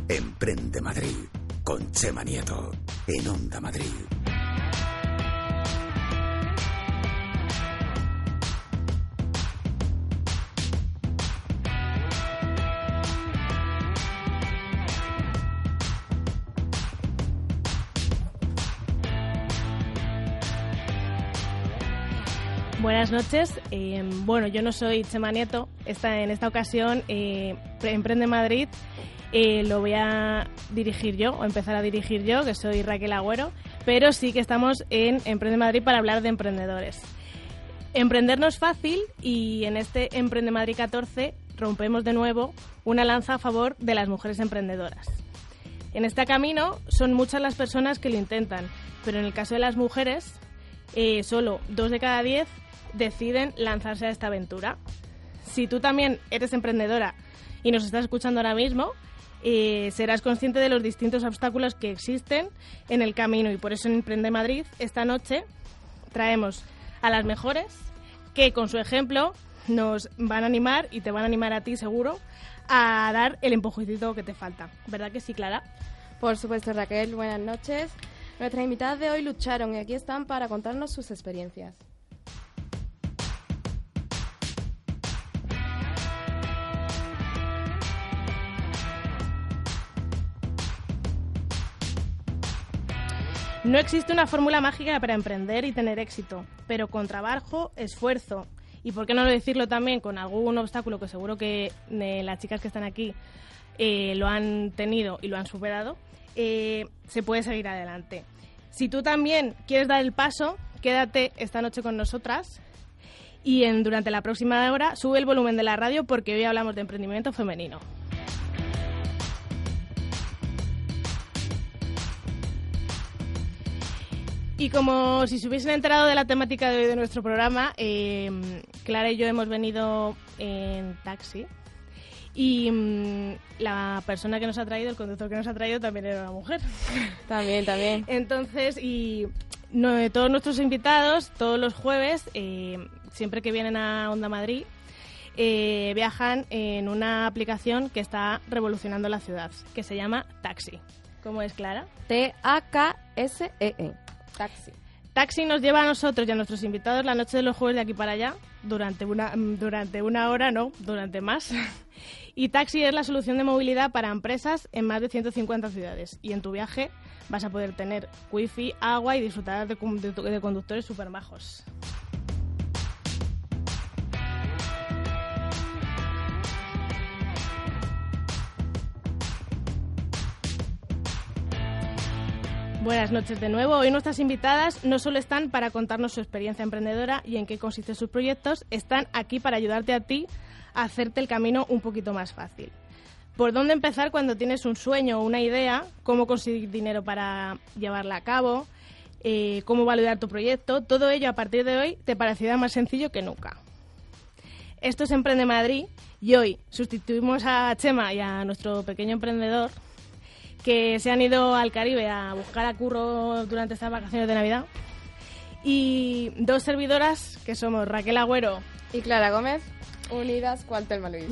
Emprende Madrid, con Chema Nieto, en Onda Madrid. Buenas noches. Bueno, yo no soy Chema Nieto. En esta ocasión, Emprende Madrid lo voy a dirigir yo, o empezar a dirigir yo, que soy Raquel Agüero, pero sí que estamos en Emprende Madrid para hablar de emprendedores. Emprender no es fácil y en este Emprende Madrid 14 rompemos de nuevo una lanza a favor de las mujeres emprendedoras. En este camino son muchas las personas que lo intentan, pero en el caso de las mujeres, solo 2 de cada 10 deciden lanzarse a esta aventura. Si tú también eres emprendedora y nos estás escuchando ahora mismo, serás consciente de los distintos obstáculos que existen en el camino, y por eso en Emprende Madrid esta noche traemos a las mejores que con su ejemplo nos van a animar, y te van a animar a ti seguro, a dar el empujoncito que te falta. ¿Verdad que sí, Clara? Por supuesto, Raquel. Buenas noches. Nuestras invitadas de hoy lucharon y aquí están para contarnos sus experiencias. No existe una fórmula mágica para emprender y tener éxito, pero con trabajo, esfuerzo y, por qué no decirlo también, con algún obstáculo que seguro que las chicas que están aquí lo han tenido y lo han superado, se puede seguir adelante. Si tú también quieres dar el paso, quédate esta noche con nosotras y durante la próxima hora sube el volumen de la radio, porque hoy hablamos de emprendimiento femenino. Y como si se hubiesen enterado de la temática de hoy de nuestro programa, Clara y yo hemos venido en taxi. Y la persona que nos ha traído, el conductor que nos ha traído, también era una mujer. También. Entonces, todos nuestros invitados, todos los jueves, siempre que vienen a Onda Madrid, viajan en una aplicación que está revolucionando la ciudad, que se llama Taxi. ¿Cómo es, Clara? TAKSEE. Taxi. Taxi nos lleva a nosotros y a nuestros invitados la noche de los jueves de aquí para allá, durante una hora, no, durante más. Y Taxi es la solución de movilidad para empresas en más de 150 ciudades. Y en tu viaje vas a poder tener wifi, agua y disfrutar de conductores súper majos. Buenas noches de nuevo. Hoy nuestras invitadas no solo están para contarnos su experiencia emprendedora y en qué consisten sus proyectos, están aquí para ayudarte a ti a hacerte el camino un poquito más fácil. ¿Por dónde empezar cuando tienes un sueño o una idea? ¿Cómo conseguir dinero para llevarla a cabo? ¿Cómo validar tu proyecto? Todo ello a partir de hoy te parecerá más sencillo que nunca. Esto es Emprende Madrid y hoy sustituimos a Chema y a nuestro pequeño emprendedor, que se han ido al Caribe a buscar a curro durante estas vacaciones de Navidad. Y 2 servidoras, que somos Raquel Agüero y Clara Gómez, unidas cual Telma Luis.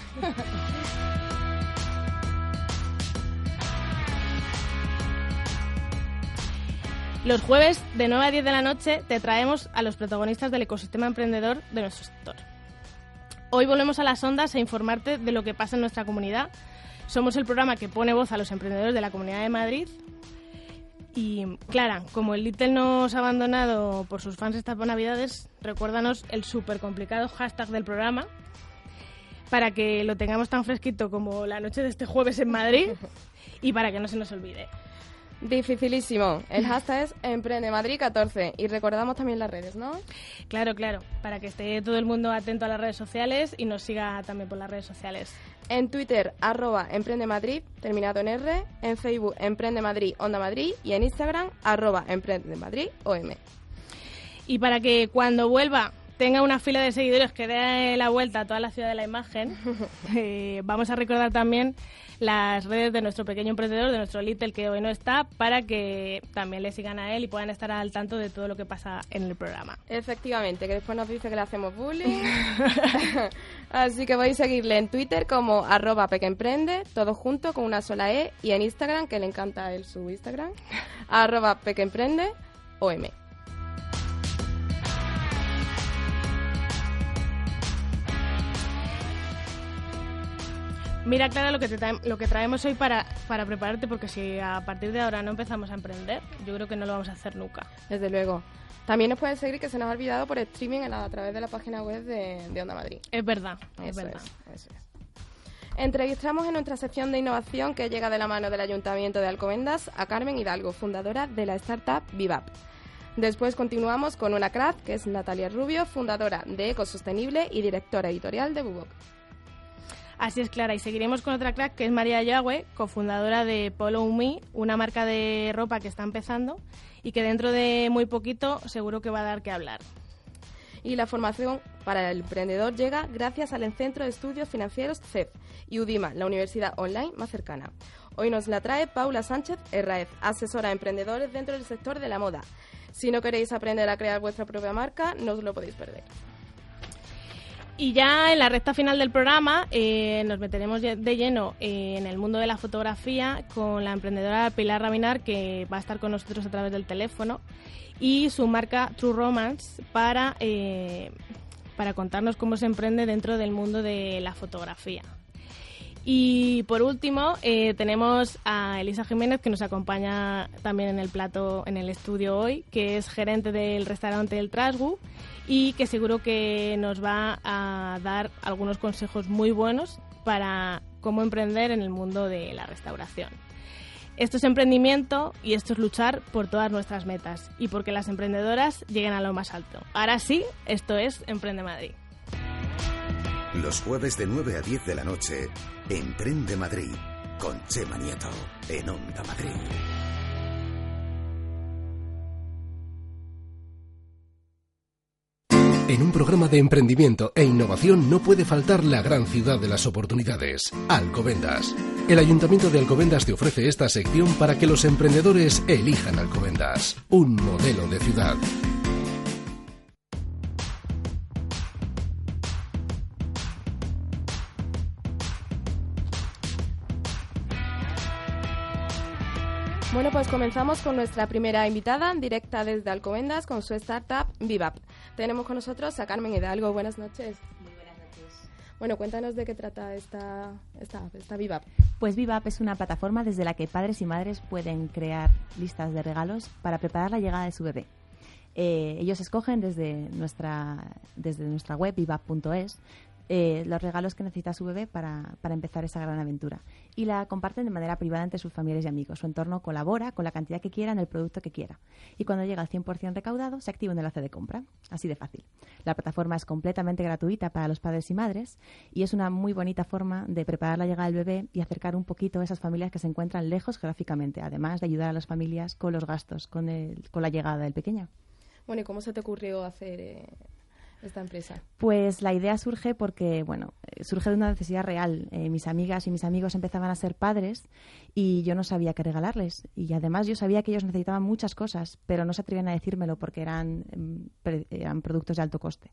Los jueves de 9 a 10 de la noche te traemos a los protagonistas del ecosistema emprendedor de nuestro sector. Hoy volvemos a las ondas a informarte de lo que pasa en nuestra comunidad. Somos el programa que pone voz a los emprendedores de la Comunidad de Madrid. Y, Clara, como el Little nos ha abandonado por sus fans estas Navidades, recuérdanos el súper complicado hashtag del programa para que lo tengamos tan fresquito como la noche de este jueves en Madrid y para que no se nos olvide. Dificilísimo. El hashtag es Emprende Madrid 14 y recordamos también las redes, ¿no? Claro, para que esté todo el mundo atento a las redes sociales y nos siga también por las redes sociales. En Twitter, @EmprendeMadrid, terminado en R, en Facebook, Emprende Madrid, Onda Madrid, y en Instagram, @EmprendeMadrid, OM. Y para que cuando vuelva tenga una fila de seguidores que dé la vuelta a toda la ciudad de la imagen. Vamos a recordar también las redes de nuestro pequeño emprendedor, de nuestro Little, que hoy no está, para que también le sigan a él y puedan estar al tanto de todo lo que pasa en el programa. Efectivamente, que después nos dice que le hacemos bullying. Así que podéis seguirle en Twitter como @pequemprende, todo junto con una sola E, y en Instagram, que le encanta a él su Instagram, @pequemprende_om. Mira, Clara, lo que traemos hoy para prepararte, porque si a partir de ahora no empezamos a emprender, yo creo que no lo vamos a hacer nunca. Desde luego. También nos pueden seguir, que se nos ha olvidado, por streaming a través de la página web de Onda Madrid. Es verdad, es Eso verdad. Eso es. Entrevistamos en nuestra sección de innovación, que llega de la mano del Ayuntamiento de Alcobendas, a Carmen Hidalgo, fundadora de la startup Vivap. Después continuamos con una crack, que es Natalia Rubio, fundadora de Ecosostenible y directora editorial de Bubok. Así es, Clara, y seguiremos con otra crack, que es María Yagüe, cofundadora de Follow Me, una marca de ropa que está empezando y que dentro de muy poquito seguro que va a dar que hablar. Y la formación para el emprendedor llega gracias al Centro de Estudios Financieros CEF y UDIMA, la universidad online más cercana. Hoy nos la trae Paula Sánchez Herraez, asesora a emprendedores dentro del sector de la moda. Si no queréis aprender a crear vuestra propia marca, no os lo podéis perder. Y ya en la recta final del programa nos meteremos de lleno en el mundo de la fotografía con la emprendedora Pilar Rabinar, que va a estar con nosotros a través del teléfono, y su marca True Romance para contarnos cómo se emprende dentro del mundo de la fotografía. Y por último tenemos a Elisa Jiménez, que nos acompaña también en el plato, en el estudio hoy, que es gerente del restaurante El Trasgu y que seguro que nos va a dar algunos consejos muy buenos para cómo emprender en el mundo de la restauración. Esto es emprendimiento y esto es luchar por todas nuestras metas y porque las emprendedoras lleguen a lo más alto. Ahora sí, esto es Emprende Madrid. Los jueves de 9 a 10 de la noche, Emprende Madrid, con Chema Nieto, en Onda Madrid. En un programa de emprendimiento e innovación no puede faltar la gran ciudad de las oportunidades, Alcobendas. El Ayuntamiento de Alcobendas te ofrece esta sección para que los emprendedores elijan Alcobendas, un modelo de ciudad. Bueno, pues comenzamos con nuestra primera invitada, directa desde Alcobendas, con su startup Vivap. Tenemos con nosotros a Carmen Hidalgo. Buenas noches. Muy buenas noches. Bueno, cuéntanos de qué trata esta Vivap. Pues Vivap es una plataforma desde la que padres y madres pueden crear listas de regalos para preparar la llegada de su bebé. Ellos escogen desde nuestra web, vivap.es, los regalos que necesita su bebé para empezar esa gran aventura. Y la comparten de manera privada entre sus familiares y amigos. Su entorno colabora con la cantidad que quiera en el producto que quiera. Y cuando llega al 100% recaudado, se activa un enlace de compra. Así de fácil. La plataforma es completamente gratuita para los padres y madres y es una muy bonita forma de preparar la llegada del bebé y acercar un poquito a esas familias que se encuentran lejos geográficamente, además de ayudar a las familias con los gastos, con la llegada del pequeño. Bueno, ¿y cómo se te ocurrió hacer esta empresa? Pues la idea surge porque, surge de una necesidad real. Mis amigas y mis amigos empezaban a ser padres y yo no sabía qué regalarles. Y además yo sabía que ellos necesitaban muchas cosas, pero no se atrevían a decírmelo porque eran productos de alto coste.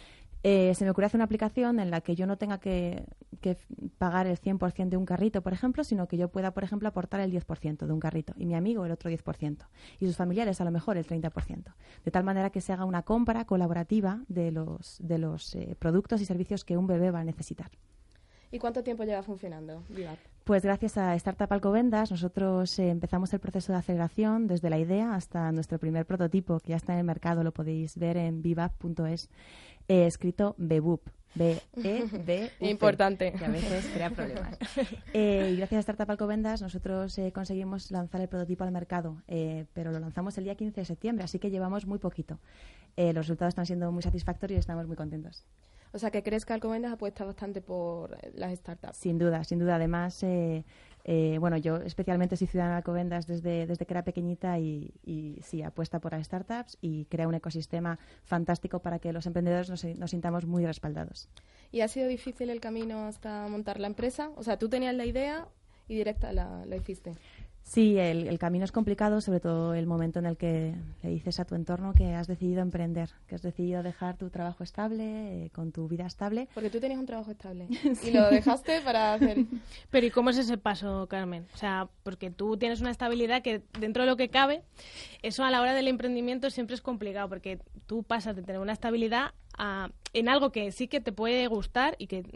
Se me ocurrió hacer una aplicación en la que yo no tenga que pagar el 100% de un carrito, por ejemplo, sino que yo pueda, por ejemplo, aportar el 10% de un carrito y mi amigo el otro 10% y sus familiares a lo mejor el 30%. De tal manera que se haga una compra colaborativa de los productos y servicios que un bebé va a necesitar. ¿Y cuánto tiempo lleva funcionando Vivap? Pues gracias a Startup Alcobendas nosotros empezamos el proceso de aceleración desde la idea hasta nuestro primer prototipo, que ya está en el mercado, lo podéis ver en vivap.es, escrito Bebup. B-E-B-U-P. Importante. Que a veces crea problemas. Y gracias a Startup Alcobendas nosotros conseguimos lanzar el prototipo al mercado, pero lo lanzamos el día 15 de septiembre, así que llevamos muy poquito. Los resultados están siendo muy satisfactorios y estamos muy contentos. O sea, que crees que Alcobendas apuesta bastante por las startups. Sin duda. Además, Bueno, yo especialmente soy ciudadana de Alcobendas desde que era pequeñita y sí, apuesta por las startups y crea un ecosistema fantástico para que los emprendedores nos sintamos muy respaldados. ¿Y ha sido difícil el camino hasta montar la empresa? O sea, tú tenías la idea y directa la hiciste. Sí, el camino es complicado, sobre todo el momento en el que le dices a tu entorno que has decidido emprender, que has decidido dejar tu trabajo estable, con tu vida estable. Porque tú tenías un trabajo estable y lo dejaste para hacer... Pero ¿y cómo es ese paso, Carmen? O sea, porque tú tienes una estabilidad que dentro de lo que cabe, eso a la hora del emprendimiento siempre es complicado, porque tú pasas de tener una estabilidad en algo que sí que te puede gustar y que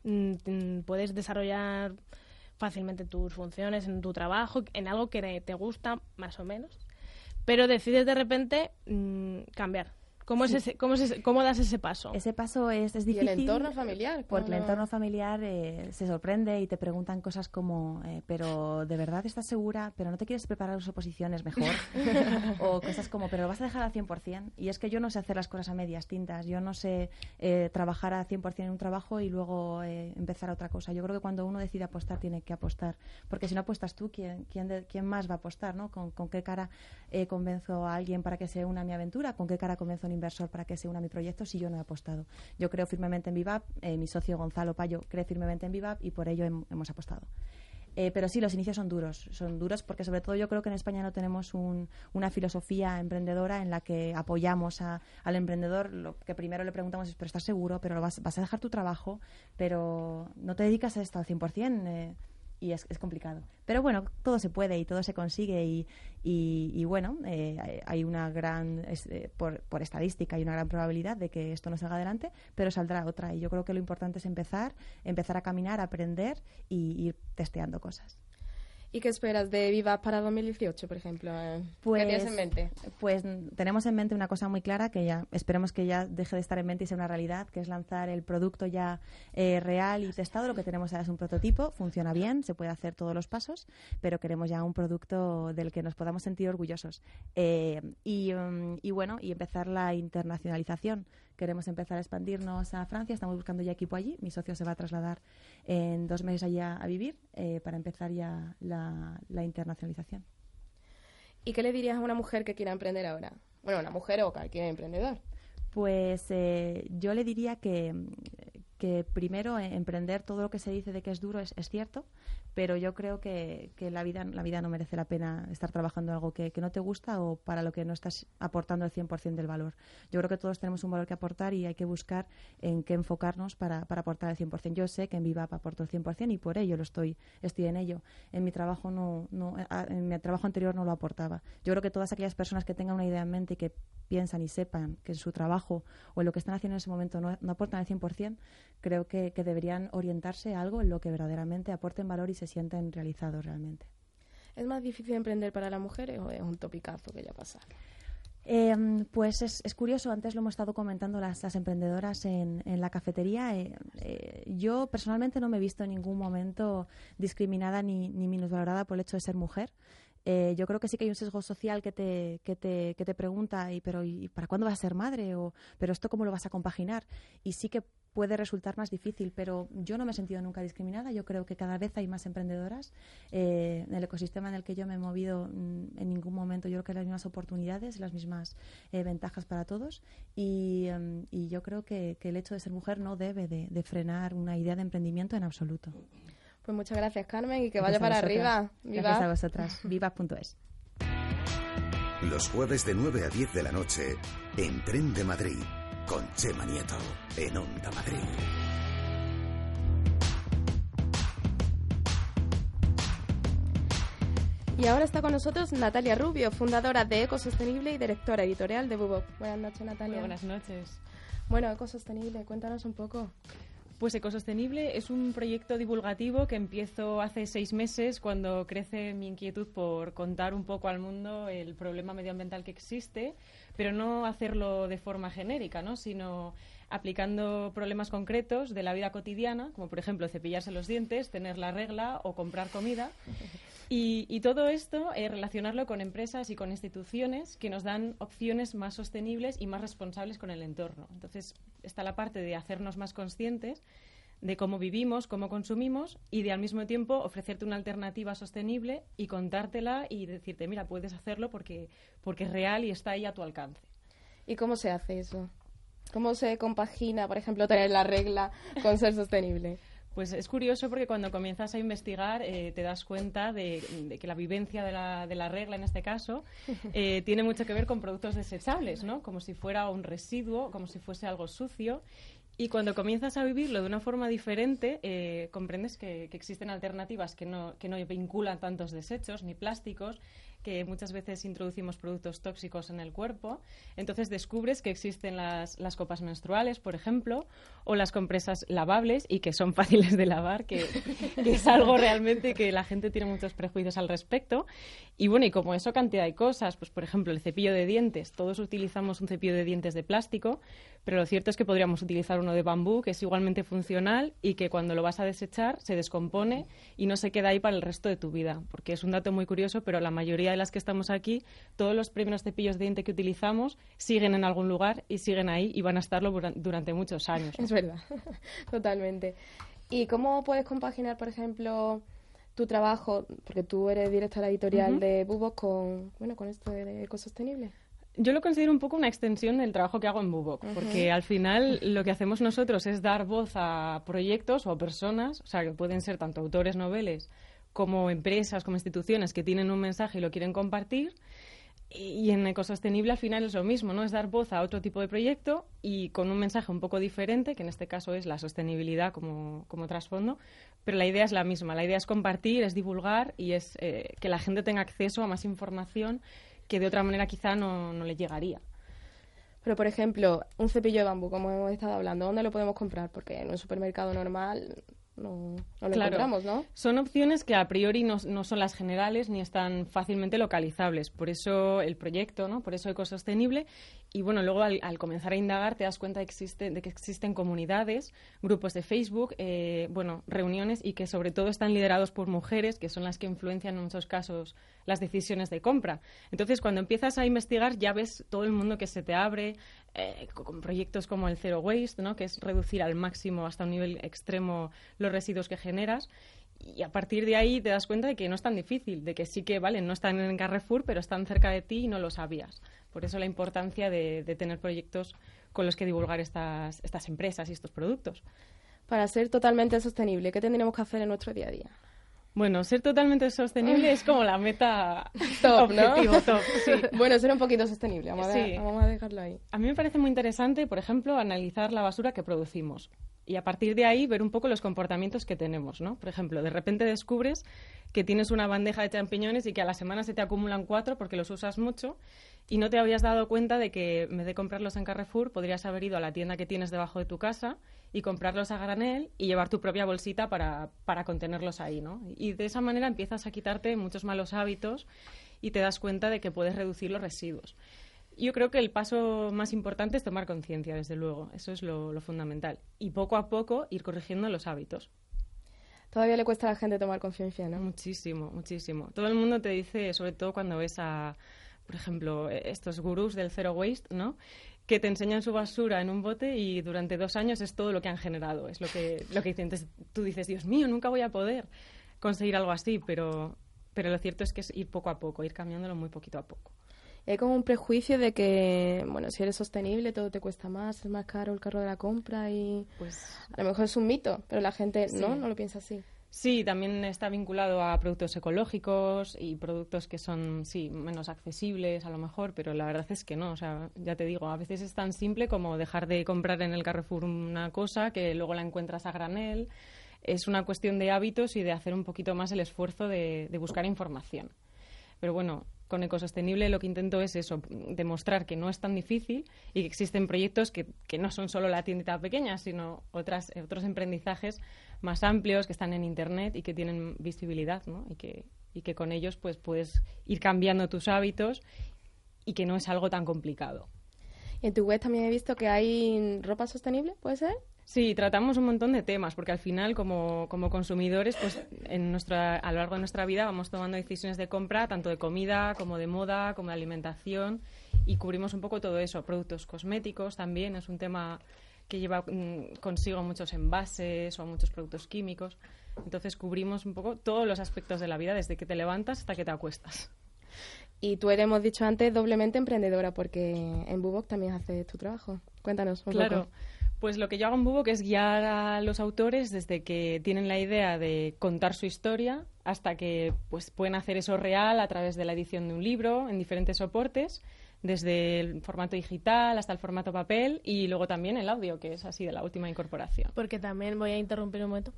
puedes desarrollar fácilmente tus funciones en tu trabajo, en algo que te gusta más o menos, pero decides de repente cambiar. ¿Cómo das ese paso? Ese paso es difícil. ¿Y el entorno familiar? Porque el entorno familiar se sorprende y te preguntan cosas como, pero ¿de verdad estás segura? ¿Pero no te quieres preparar las oposiciones mejor? O cosas como, ¿pero lo vas a dejar al 100%? Y es que yo no sé hacer las cosas a medias tintas. Yo no sé trabajar al 100% en un trabajo y luego empezar a otra cosa. Yo creo que cuando uno decide apostar, tiene que apostar. Porque si no apuestas tú, ¿quién más va a apostar? ¿No? ¿Con qué cara convenzo a alguien para que se una a mi aventura? ¿Con qué cara convenzo a un inversor para que se una a mi proyecto si yo no he apostado? Yo creo firmemente en Vivap, mi socio Gonzalo Payo cree firmemente en Vivap y por ello hemos apostado. Pero sí, los inicios son duros porque sobre todo yo creo que en España no tenemos una filosofía emprendedora en la que apoyamos al emprendedor. Lo que primero le preguntamos es, ¿pero estás seguro? ¿Pero vas a dejar tu trabajo? ¿Pero no te dedicas a esto al 100%? Y es complicado. Pero bueno, todo se puede y todo se consigue y bueno, hay una gran, por estadística, hay una gran probabilidad de que esto no salga adelante, pero saldrá otra. Y yo creo que lo importante es empezar a caminar, a aprender y ir testeando cosas. ¿Y qué esperas de Vivap para 2018, por ejemplo? ¿Qué tienes en mente? Pues tenemos en mente una cosa muy clara que ya esperemos que ya deje de estar en mente y sea una realidad, que es lanzar el producto ya real y testado. Lo que tenemos ahora es un prototipo, funciona bien, se puede hacer todos los pasos, pero queremos ya un producto del que nos podamos sentir orgullosos. Y bueno, y empezar la internacionalización. Queremos empezar a expandirnos a Francia, estamos buscando ya equipo allí. Mi socio se va a trasladar en 2 meses allá a vivir para empezar ya la internacionalización. ¿Y qué le dirías a una mujer que quiera emprender ahora? Bueno, una mujer o cualquier emprendedor. Pues yo le diría que primero emprender, todo lo que se dice de que es duro es cierto, pero yo creo que la vida no merece la pena estar trabajando en algo que no te gusta o para lo que no estás aportando el 100% del valor. Yo creo que todos tenemos un valor que aportar y hay que buscar en qué enfocarnos para aportar el 100%. Yo sé que en Vivap aporto el 100% y por ello estoy en ello. En mi trabajo en mi trabajo anterior no lo aportaba. Yo creo que todas aquellas personas que tengan una idea en mente y que piensan y sepan que en su trabajo o en lo que están haciendo en ese momento no aportan el 100%, creo que deberían orientarse a algo en lo que verdaderamente aporten valor y se sienten realizados realmente. ¿Es más difícil emprender para las mujeres o es un topicazo que ya pasa? Pues es curioso, antes lo hemos estado comentando las emprendedoras en la cafetería. Yo personalmente no me he visto en ningún momento discriminada ni minusvalorada por el hecho de ser mujer. Yo creo que sí que hay un sesgo social que te pregunta, ¿pero y para cuándo vas a ser madre? ¿Pero esto cómo lo vas a compaginar? Y sí que puede resultar más difícil, pero yo no me he sentido nunca discriminada. Yo creo que cada vez hay más emprendedoras. En el ecosistema en el que yo me he movido, en ningún momento yo creo que hay las mismas oportunidades, las mismas ventajas para todos. Y yo creo que el hecho de ser mujer no debe de frenar una idea de emprendimiento en absoluto. Pues muchas gracias, Carmen, y que vaya para arriba. Gracias a vosotras. Vivap.es. Los jueves de 9 a 10 de la noche, Emprende Madrid, con Chema Nieto, en Onda Madrid. Y ahora está con nosotros Natalia Rubio, fundadora de Ecosostenible y directora editorial de Bubop. Buenas noches, Natalia. Buenas noches. Bueno, Ecosostenible, cuéntanos un poco. Pues Ecosostenible es un proyecto divulgativo que empiezo hace 6 meses cuando crece mi inquietud por contar un poco al mundo el problema medioambiental que existe, pero no hacerlo de forma genérica, ¿no? Sino aplicando problemas concretos de la vida cotidiana, como por ejemplo cepillarse los dientes, tener la regla o comprar comida. Y todo esto relacionarlo con empresas y con instituciones que nos dan opciones más sostenibles y más responsables con el entorno. Entonces está la parte de hacernos más conscientes de cómo vivimos, cómo consumimos y de al mismo tiempo ofrecerte una alternativa sostenible y contártela y decirte, mira, puedes hacerlo porque es real y está ahí a tu alcance. ¿Y cómo se hace eso? ¿Cómo se compagina, por ejemplo, tener la regla con ser sostenible? Pues es curioso porque cuando comienzas a investigar te das cuenta de que la vivencia de la regla, en este caso, tiene mucho que ver con productos desechables, ¿no? Como si fuera un residuo, como si fuese algo sucio. Y cuando comienzas a vivirlo de una forma diferente, comprendes que existen alternativas que no vinculan tantos desechos ni plásticos, que muchas veces introducimos productos tóxicos en el cuerpo. Entonces descubres que existen las copas menstruales, por ejemplo, o las compresas lavables y que son fáciles de lavar, que es algo realmente que la gente tiene muchos prejuicios al respecto. Y bueno, y como eso, cantidad de cosas. Pues, por ejemplo, el cepillo de dientes. Todos utilizamos un cepillo de dientes de plástico, pero lo cierto es que podríamos utilizar uno de bambú, que es igualmente funcional y que cuando lo vas a desechar se descompone y no se queda ahí para el resto de tu vida. Porque es un dato muy curioso, pero la mayoría de las que estamos aquí, todos los primeros cepillos de diente que utilizamos siguen en algún lugar y siguen ahí y van a estarlo durante muchos años, ¿no? Es verdad, totalmente. ¿Y cómo puedes compaginar, por ejemplo, tu trabajo, porque tú eres directora editorial de Bubok, con esto de ecosostenible? Yo lo considero un poco una extensión del trabajo que hago en Bubok, porque al final lo que hacemos nosotros es dar voz a proyectos o a personas, o sea, que pueden ser tanto autores, noveles, como empresas, como instituciones que tienen un mensaje y lo quieren compartir. Y en ecosostenible al final es lo mismo, ¿no? Es dar voz a otro tipo de proyecto y con un mensaje un poco diferente, que en este caso es la sostenibilidad como trasfondo, pero la idea es la misma. La idea es compartir, es divulgar y es que la gente tenga acceso a más información que de otra manera quizá no le llegaría. Pero, por ejemplo, un cepillo de bambú, como hemos estado hablando, ¿dónde lo podemos comprar? Porque en un supermercado normal no lo encontramos, ¿no? Son opciones que a priori no son las generales ni están fácilmente localizables. Por eso el proyecto, ¿no? Por eso Ecosostenible. Y bueno, luego al comenzar a indagar te das cuenta de que existen comunidades, grupos de Facebook, reuniones y que sobre todo están liderados por mujeres, que son las que influencian en muchos casos las decisiones de compra. Entonces, cuando empiezas a investigar ya ves todo el mundo que se te abre, con proyectos como el Zero Waste, ¿no? Que es reducir al máximo hasta un nivel extremo los residuos que generas. Y a partir de ahí te das cuenta de que no es tan difícil, de que sí que, vale, no están en Carrefour, pero están cerca de ti y no lo sabías. Por eso la importancia de tener proyectos con los que divulgar estas empresas y estos productos. Para ser totalmente sostenible, ¿qué tendríamos que hacer en nuestro día a día? Bueno, ser totalmente sostenible es como la meta top, objetivo, ¿no? Top, sí. Bueno, ser un poquito sostenible, vamos a dejarlo ahí. A mí me parece muy interesante, por ejemplo, analizar la basura que producimos y a partir de ahí ver un poco los comportamientos que tenemos, ¿no? Por ejemplo, de repente descubres que tienes una bandeja de champiñones y que a la semana se te acumulan 4 porque los usas mucho y no te habías dado cuenta de que en vez de comprarlos en Carrefour podrías haber ido a la tienda que tienes debajo de tu casa y comprarlos a granel y llevar tu propia bolsita para contenerlos ahí, ¿no? Y de esa manera empiezas a quitarte muchos malos hábitos y te das cuenta de que puedes reducir los residuos. Yo creo que el paso más importante es tomar conciencia, desde luego. Eso es lo fundamental. Y poco a poco ir corrigiendo los hábitos. Todavía le cuesta a la gente tomar conciencia, ¿no? Muchísimo, muchísimo. Todo el mundo te dice, sobre todo cuando ves por ejemplo, estos gurús del Zero Waste, ¿no? Que te enseñan su basura en un bote y durante 2 años es todo lo que han generado. Es lo que dicen. Entonces, tú dices, Dios mío, nunca voy a poder conseguir algo así, pero lo cierto es que es ir poco a poco, ir cambiándolo muy poquito a poco. Hay como un prejuicio de que, bueno, si eres sostenible todo te cuesta más, es más caro el carro de la compra y pues a lo mejor es un mito, pero la gente sí. no lo piensa así. Sí, también está vinculado a productos ecológicos y productos que son, sí, menos accesibles a lo mejor, pero la verdad es que no. O sea, ya te digo, a veces es tan simple como dejar de comprar en el Carrefour una cosa que luego la encuentras a granel. Es una cuestión de hábitos y de hacer un poquito más el esfuerzo de buscar información. Pero bueno, con Ecosostenible lo que intento es eso, demostrar que no es tan difícil y que existen proyectos que no son solo la tiendita pequeña, sino otros emprendizajes más amplios que están en Internet y que tienen visibilidad, ¿no? Y que con ellos pues puedes ir cambiando tus hábitos y que no es algo tan complicado. Y en tu web también he visto que hay ropa sostenible, ¿puede ser? Sí, tratamos un montón de temas, porque al final, como consumidores, pues a lo largo de nuestra vida vamos tomando decisiones de compra, tanto de comida, como de moda, como de alimentación, y cubrimos un poco todo eso. Productos cosméticos también es un tema que lleva consigo muchos envases o muchos productos químicos. Entonces cubrimos un poco todos los aspectos de la vida, desde que te levantas hasta que te acuestas. Y tú eres, hemos dicho antes, doblemente emprendedora, porque en Bubok también haces tu trabajo. Cuéntanos un Claro. poco. Pues lo que yo hago en Bubok es guiar a los autores desde que tienen la idea de contar su historia hasta que pues pueden hacer eso real a través de la edición de un libro en diferentes soportes, desde el formato digital hasta el formato papel y luego también el audio, que es así de la última incorporación. Porque también voy a interrumpir un momento.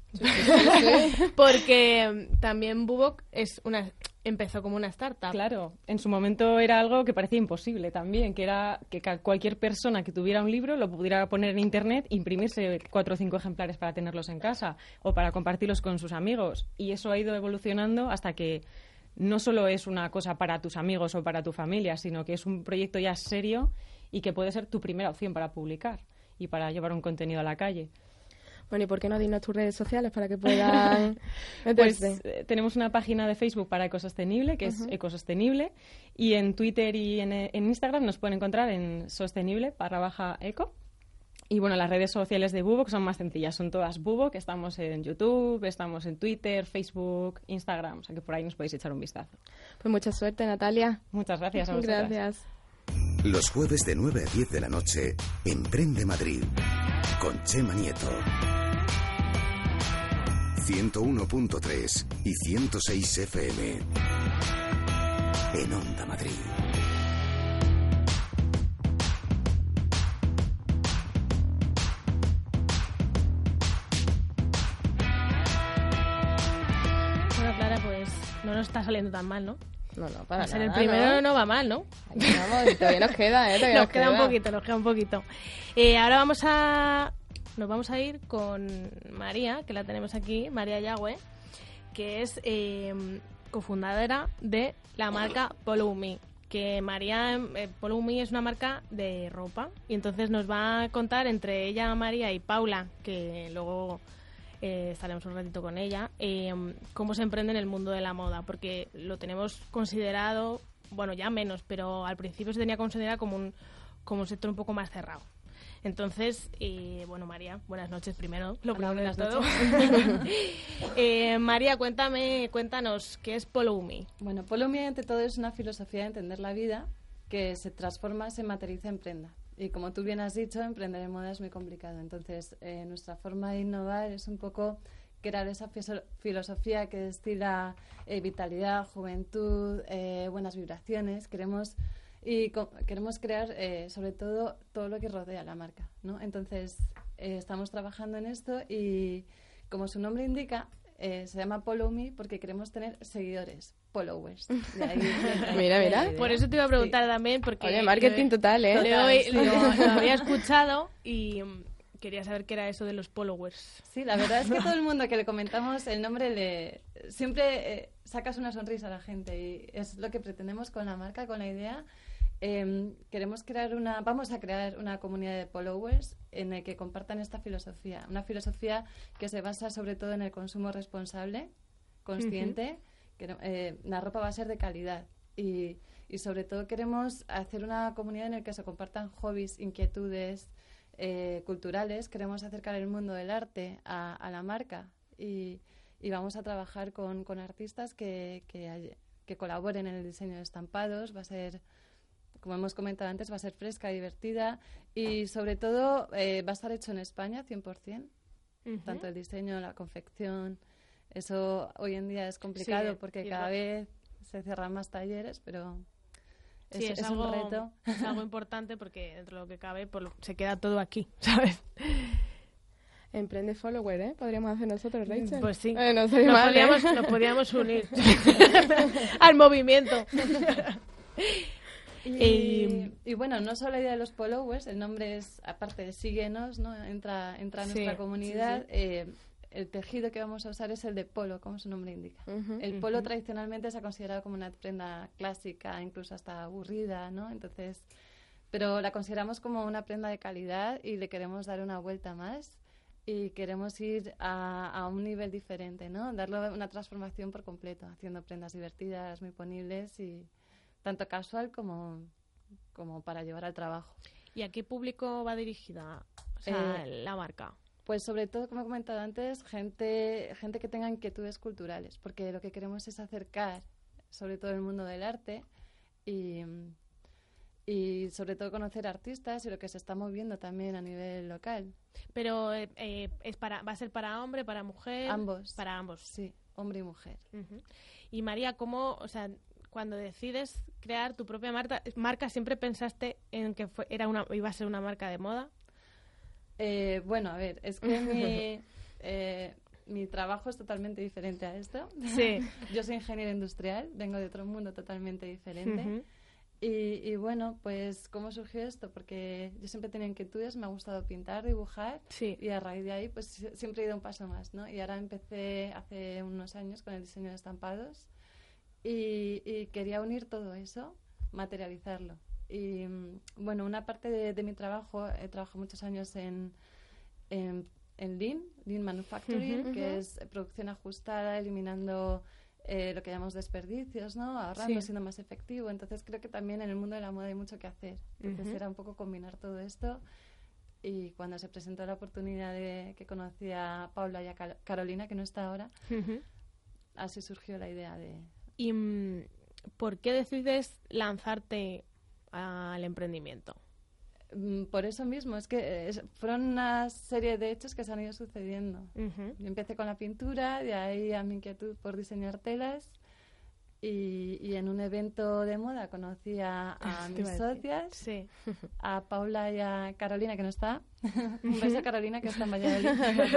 Porque también Bubok empezó como una startup. Claro, en su momento era algo que parecía imposible también, que era que cualquier persona que tuviera un libro lo pudiera poner en internet, imprimirse 4 o 5 ejemplares para tenerlos en casa o para compartirlos con sus amigos. Y eso ha ido evolucionando hasta que no solo es una cosa para tus amigos o para tu familia, sino que es un proyecto ya serio y que puede ser tu primera opción para publicar y para llevar un contenido a la calle. Bueno, ¿y por qué no dinos tus redes sociales para que puedan meterse? Pues tenemos una página de Facebook para Ecosostenible, que es Ecosostenible, y en Twitter y en Instagram nos pueden encontrar en sostenible_eco. Y bueno, las redes sociales de Bubok son más sencillas, son todas Bubok, estamos en YouTube, estamos en Twitter, Facebook, Instagram, o sea que por ahí nos podéis echar un vistazo. Pues mucha suerte, Natalia. Muchas gracias a vosotras. Gracias. Los jueves de 9 a 10 de la noche, Emprende Madrid, con Chema Nieto. 101.3 y 106 FM. En Onda Madrid. Bueno, Clara, pues no nos está saliendo tan mal, ¿no? No, para Para ser nada, el primero ¿no? no va mal, ¿no? Ahí vamos, y todavía nos queda, ¿eh? Todavía Nos queda un poquito. Ahora nos vamos a ir con María, que la tenemos aquí, María Yagüe, que es cofundadora de la marca Follow Me. Que María, Follow Me es una marca de ropa y entonces nos va a contar entre ella, María y Paula, que luego estaremos un ratito con ella, cómo se emprende en el mundo de la moda, porque lo tenemos considerado, bueno, ya menos, pero al principio se tenía considerado como un sector un poco más cerrado. Entonces, bueno, María, buenas noches primero, lo primero de todo. María, cuéntanos, ¿qué es Follow Me? Bueno, Follow Me, ante todo, es una filosofía de entender la vida que se transforma, se materializa en prenda. Y como tú bien has dicho, emprender en moda es muy complicado. Entonces, nuestra forma de innovar es un poco crear esa filosofía que destila vitalidad, juventud, buenas vibraciones. Queremos crear, sobre todo lo que rodea la marca, ¿no? Entonces, estamos trabajando en esto y, como su nombre indica, se llama Follow Me porque queremos tener seguidores, followers. De ahí Mira. Por eso te iba a preguntar también, porque... Oye, marketing total, ¿eh? Lo había escuchado y quería saber qué era eso de los followers. Sí, la verdad es que todo el mundo que le comentamos el nombre siempre sacas una sonrisa a la gente y es lo que pretendemos con la marca, con la idea. Vamos a crear una comunidad de followers en el que compartan esta filosofía, una filosofía que se basa sobre todo en el consumo responsable, consciente, que la ropa va a ser de calidad y sobre todo queremos hacer una comunidad en la que se compartan hobbies, inquietudes culturales. Queremos acercar el mundo del arte a la marca y vamos a trabajar con artistas que colaboren en el diseño de estampados. Va a ser, como hemos comentado antes, va a ser fresca, divertida y sobre todo va a estar hecho en España 100%, tanto el diseño, la confección. Eso hoy en día es complicado porque cada vez se cierran más talleres, pero es un reto. Es algo importante porque dentro de lo que cabe se queda todo aquí, ¿sabes? Emprende follower, ¿eh? Podríamos hacer nosotros, Rachel. Pues sí. No sería mal, nos podríamos unir al movimiento. Y bueno, no solo la idea de los followers, el nombre es, aparte de síguenos, ¿no? Entra a nuestra comunidad. Sí. El tejido que vamos a usar es el de polo, como su nombre indica. El polo tradicionalmente se ha considerado como una prenda clásica, incluso hasta aburrida, ¿no? Entonces, pero la consideramos como una prenda de calidad y le queremos dar una vuelta más y queremos ir a un nivel diferente, ¿no? Darle una transformación por completo, haciendo prendas divertidas, muy ponibles y tanto casual como para llevar al trabajo. ¿Y a qué público va dirigida? O sea, la marca? Pues sobre todo, como he comentado antes, gente que tenga inquietudes culturales, porque lo que queremos es acercar sobre todo el mundo del arte y sobre todo conocer artistas y lo que se está moviendo también a nivel local. Pero ¿va a ser para hombre, para mujer? Ambos. Para ambos. Sí, hombre y mujer. Uh-huh. Y María, ¿cómo, o sea, cuando decides crear tu propia marca, siempre pensaste en que iba a ser una marca de moda? Bueno, a ver, es que mi trabajo es totalmente diferente a esto. Sí. Yo soy ingeniera industrial, vengo de otro mundo totalmente diferente. Uh-huh. Y bueno, pues, ¿cómo surgió esto? Porque yo siempre tenía inquietudes, me ha gustado pintar, dibujar, sí. Y a raíz de ahí, pues, siempre he ido un paso más, ¿no? Y ahora empecé hace unos años con el diseño de estampados y quería unir todo eso, materializarlo. Y bueno, una parte de mi trabajo, he trabajado muchos años en Lean Manufacturing, que es producción ajustada, eliminando lo que llamamos desperdicios, ¿no? Ahorrando, siendo más efectivo. Entonces creo que también en el mundo de la moda hay mucho que hacer. Entonces era un poco combinar todo esto. Y cuando se presentó la oportunidad de que conocí a Paula y a Carolina, que no está ahora, así surgió la idea de... ¿Y por qué decides lanzarte al emprendimiento? Por eso mismo, es que fueron una serie de hechos que se han ido sucediendo. Yo empecé con la pintura, de ahí a mi inquietud por diseñar telas y en un evento de moda conocí a mis socias, sí. A Paula y a Carolina, que no está. Un beso a Carolina, que está en Valladolid.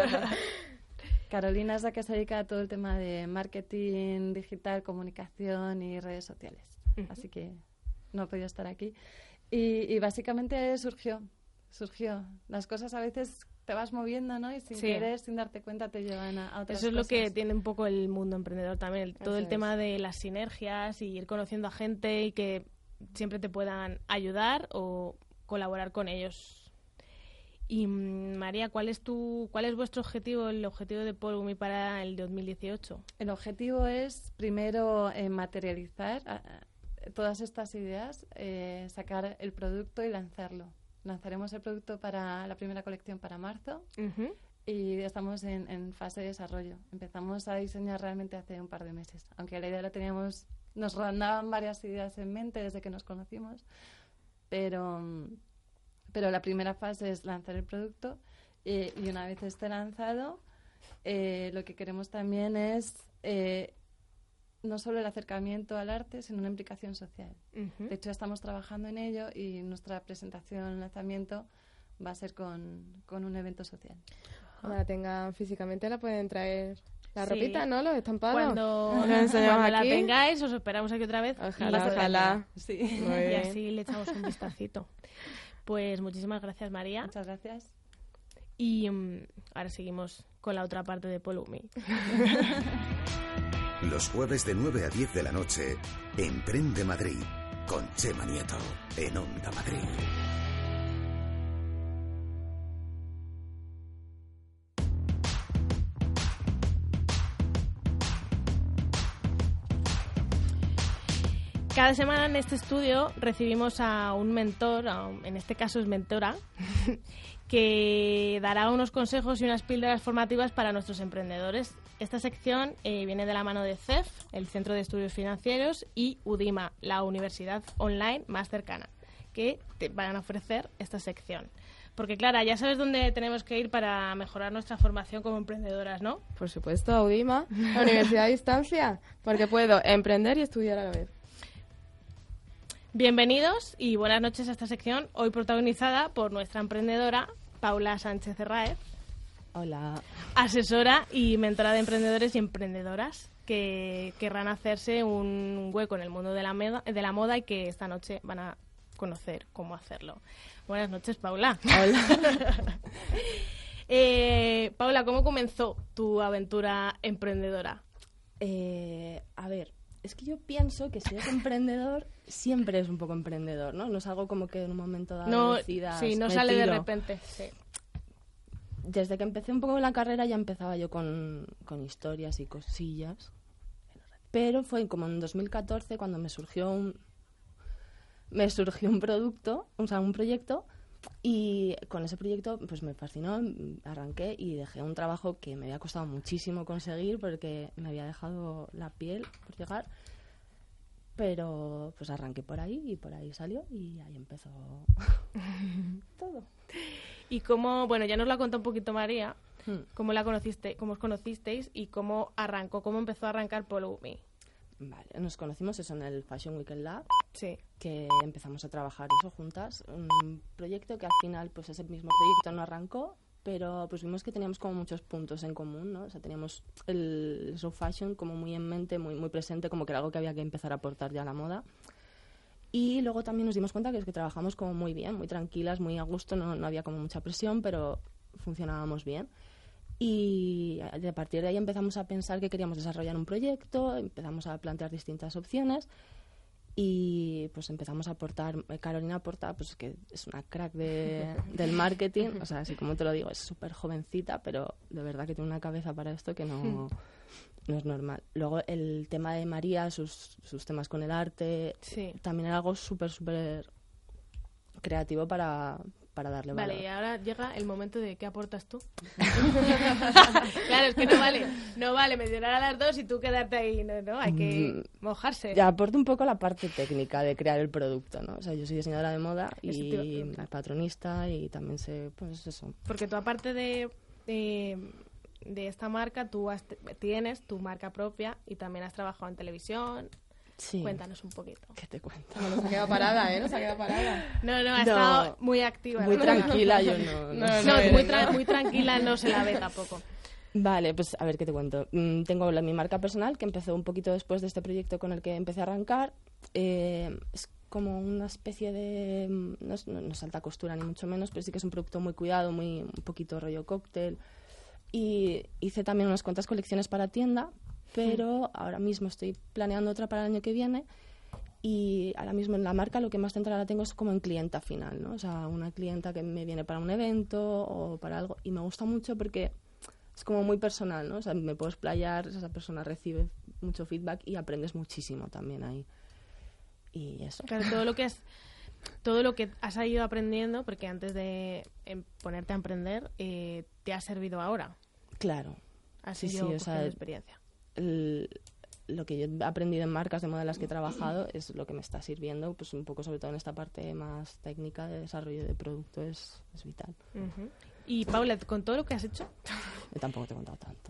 Carolina es la que se dedica a todo el tema de marketing digital, comunicación y redes sociales. Así que no he podido estar aquí. Y básicamente surgió. Las cosas a veces te vas moviendo, ¿no? Y sin querer, sin darte cuenta, te llevan a otras cosas. Eso es lo que tiene un poco el mundo emprendedor también. Todo el tema de las sinergias y ir conociendo a gente y que siempre te puedan ayudar o colaborar con ellos. Y María, ¿cuál es vuestro objetivo, el objetivo de Polumi para el 2018? El objetivo es, primero, materializar todas estas ideas, sacar el producto y lanzarlo. Lanzaremos el producto para la primera colección para marzo y estamos en fase de desarrollo. Empezamos a diseñar realmente hace un par de meses, aunque la idea la teníamos, nos rondaban varias ideas en mente desde que nos conocimos, pero la primera fase es lanzar el producto y una vez esté lanzado, lo que queremos también es no solo el acercamiento al arte, sino una implicación social. De hecho, estamos trabajando en ello y nuestra presentación, lanzamiento, va a ser con un evento social. Cuando la tengan físicamente la pueden traer la ropita, ¿no? Los estampados. Cuando la tengáis, os esperamos aquí otra vez. Ojalá. Sí. Y así le echamos un vistacito. Pues muchísimas gracias, María. Muchas gracias. Y ahora seguimos con la otra parte de Polumi. Los jueves de 9 a 10 de la noche, Emprende Madrid, con Chema Nieto, en Onda Madrid. Cada semana en este estudio recibimos a un mentor, en este caso es mentora, que dará unos consejos y unas píldoras formativas para nuestros emprendedores. Esta sección viene de la mano de CEF, el Centro de Estudios Financieros, y UDIMA, la universidad online más cercana, que te van a ofrecer esta sección. Porque, Clara, ya sabes dónde tenemos que ir para mejorar nuestra formación como emprendedoras, ¿no? Por supuesto, a UDIMA, la Universidad a Distancia, porque puedo emprender y estudiar a la vez. Bienvenidos y buenas noches a esta sección, hoy protagonizada por nuestra emprendedora, Paula Sánchez Herráez. Hola. Asesora y mentora de emprendedores y emprendedoras que querrán hacerse un hueco en el mundo de la moda y que esta noche van a conocer cómo hacerlo. Buenas noches, Paula. Hola. Paula, ¿cómo comenzó tu aventura emprendedora? A ver, es que yo pienso que si eres emprendedor, siempre es un poco emprendedor, ¿no? No es algo como que en un momento dado decidas... Sí, no sale de repente, sí. Desde que empecé un poco en la carrera ya empezaba yo con historias y cosillas, pero fue como en 2014 cuando me surgió un producto, o sea, un proyecto Y con ese proyecto pues me fascinó, arranqué y dejé un trabajo que me había costado muchísimo conseguir porque me había dejado la piel por llegar, pero pues arranqué por ahí y por ahí salió y ahí empezó todo. Y cómo, bueno, ya nos lo ha contado un poquito María, cómo la conociste, cómo os conocisteis y cómo arrancó, cómo empezó a arrancar Follow Me. Vale, nos conocimos eso en el Fashion Weekend Lab, sí, que empezamos a trabajar eso juntas, un proyecto que al final pues ese mismo proyecto no arrancó, pero pues vimos que teníamos como muchos puntos en común, ¿no? O sea, teníamos el slow fashion como muy en mente, muy, muy presente, como que era algo que había que empezar a aportar ya a la moda. Y luego también nos dimos cuenta que es que trabajamos como muy bien, muy tranquilas, muy a gusto, no había como mucha presión, pero funcionábamos bien. Y a partir de ahí empezamos a pensar que queríamos desarrollar un proyecto, empezamos a plantear distintas opciones y pues empezamos a aportar. Carolina aporta, pues que es una crack del marketing, o sea, así como te lo digo, es súper jovencita, pero de verdad que tiene una cabeza para esto que no es normal. Luego el tema de María, sus temas con el arte, sí, también era algo súper creativo para darle valor. Vale, y ahora llega el momento de ¿qué aportas tú? Claro, es que no vale mencionar a las dos y tú quedarte ahí, no, hay que mojarse. Ya aporto un poco la parte técnica de crear el producto, ¿no? O sea, yo soy diseñadora de moda y patronista y también sé, pues eso. Porque tú aparte de esta marca, tú tienes tu marca propia y también has trabajado en televisión. Sí. Cuéntanos un poquito. ¿Qué te cuento? No nos ha quedado parada, ¿eh? Nos ha quedado parada. No, ha estado muy activa. Muy tranquila, yo muy tranquila no se la ve tampoco. Vale, pues a ver qué te cuento. Tengo mi marca personal que empezó un poquito después de este proyecto con el que empecé a arrancar. Es como una especie de... No es alta costura ni mucho menos, pero sí que es un producto muy cuidado, un poquito rollo cóctel. Y hice también unas cuantas colecciones para tienda, pero ahora mismo estoy planeando otra para el año que viene y ahora mismo en la marca lo que más centrada tengo es como en clienta final, ¿no? O sea, una clienta que me viene para un evento o para algo y me gusta mucho porque es como muy personal, ¿no? O sea, me puedo explayar, esa persona recibe mucho feedback y aprendes muchísimo también ahí. Y eso. Claro, todo lo que has ido aprendiendo, porque antes de ponerte a emprender, te ha servido ahora. Claro. Así sí, yo o sea, de experiencia. Lo que yo he aprendido en marcas de moda en las que he trabajado es lo que me está sirviendo, pues un poco sobre todo en esta parte más técnica de desarrollo de producto es vital. Uh-huh. Y Paula, con todo lo que has hecho... Yo tampoco te he contado tanto.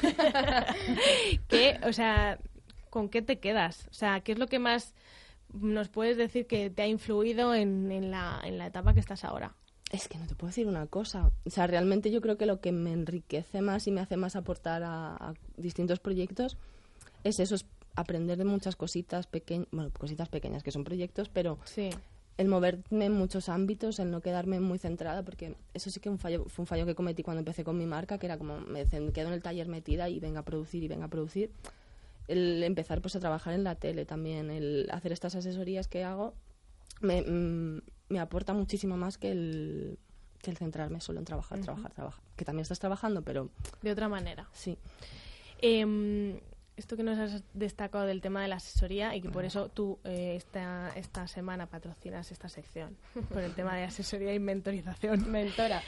O sea, ¿con qué te quedas? O sea, ¿qué es lo que más nos puedes decir que te ha influido en la etapa que estás ahora? Es que no te puedo decir una cosa. O sea, realmente yo creo que lo que me enriquece más y me hace más aportar a distintos proyectos es eso, es aprender de muchas cositas pequeñas que son proyectos, pero sí, el moverme en muchos ámbitos, el no quedarme muy centrada, porque eso sí que fue un fallo que cometí cuando empecé con mi marca, que era como me quedo en el taller metida y venga a producir. El empezar pues a trabajar en la tele también, el hacer estas asesorías que hago, me aporta muchísimo más que el centrarme solo en trabajar. Que también estás trabajando, pero... de otra manera. Sí. Esto que nos has destacado del tema de la asesoría y que por eso tú esta semana patrocinas esta sección, por el tema de asesoría y mentorización. Mentora.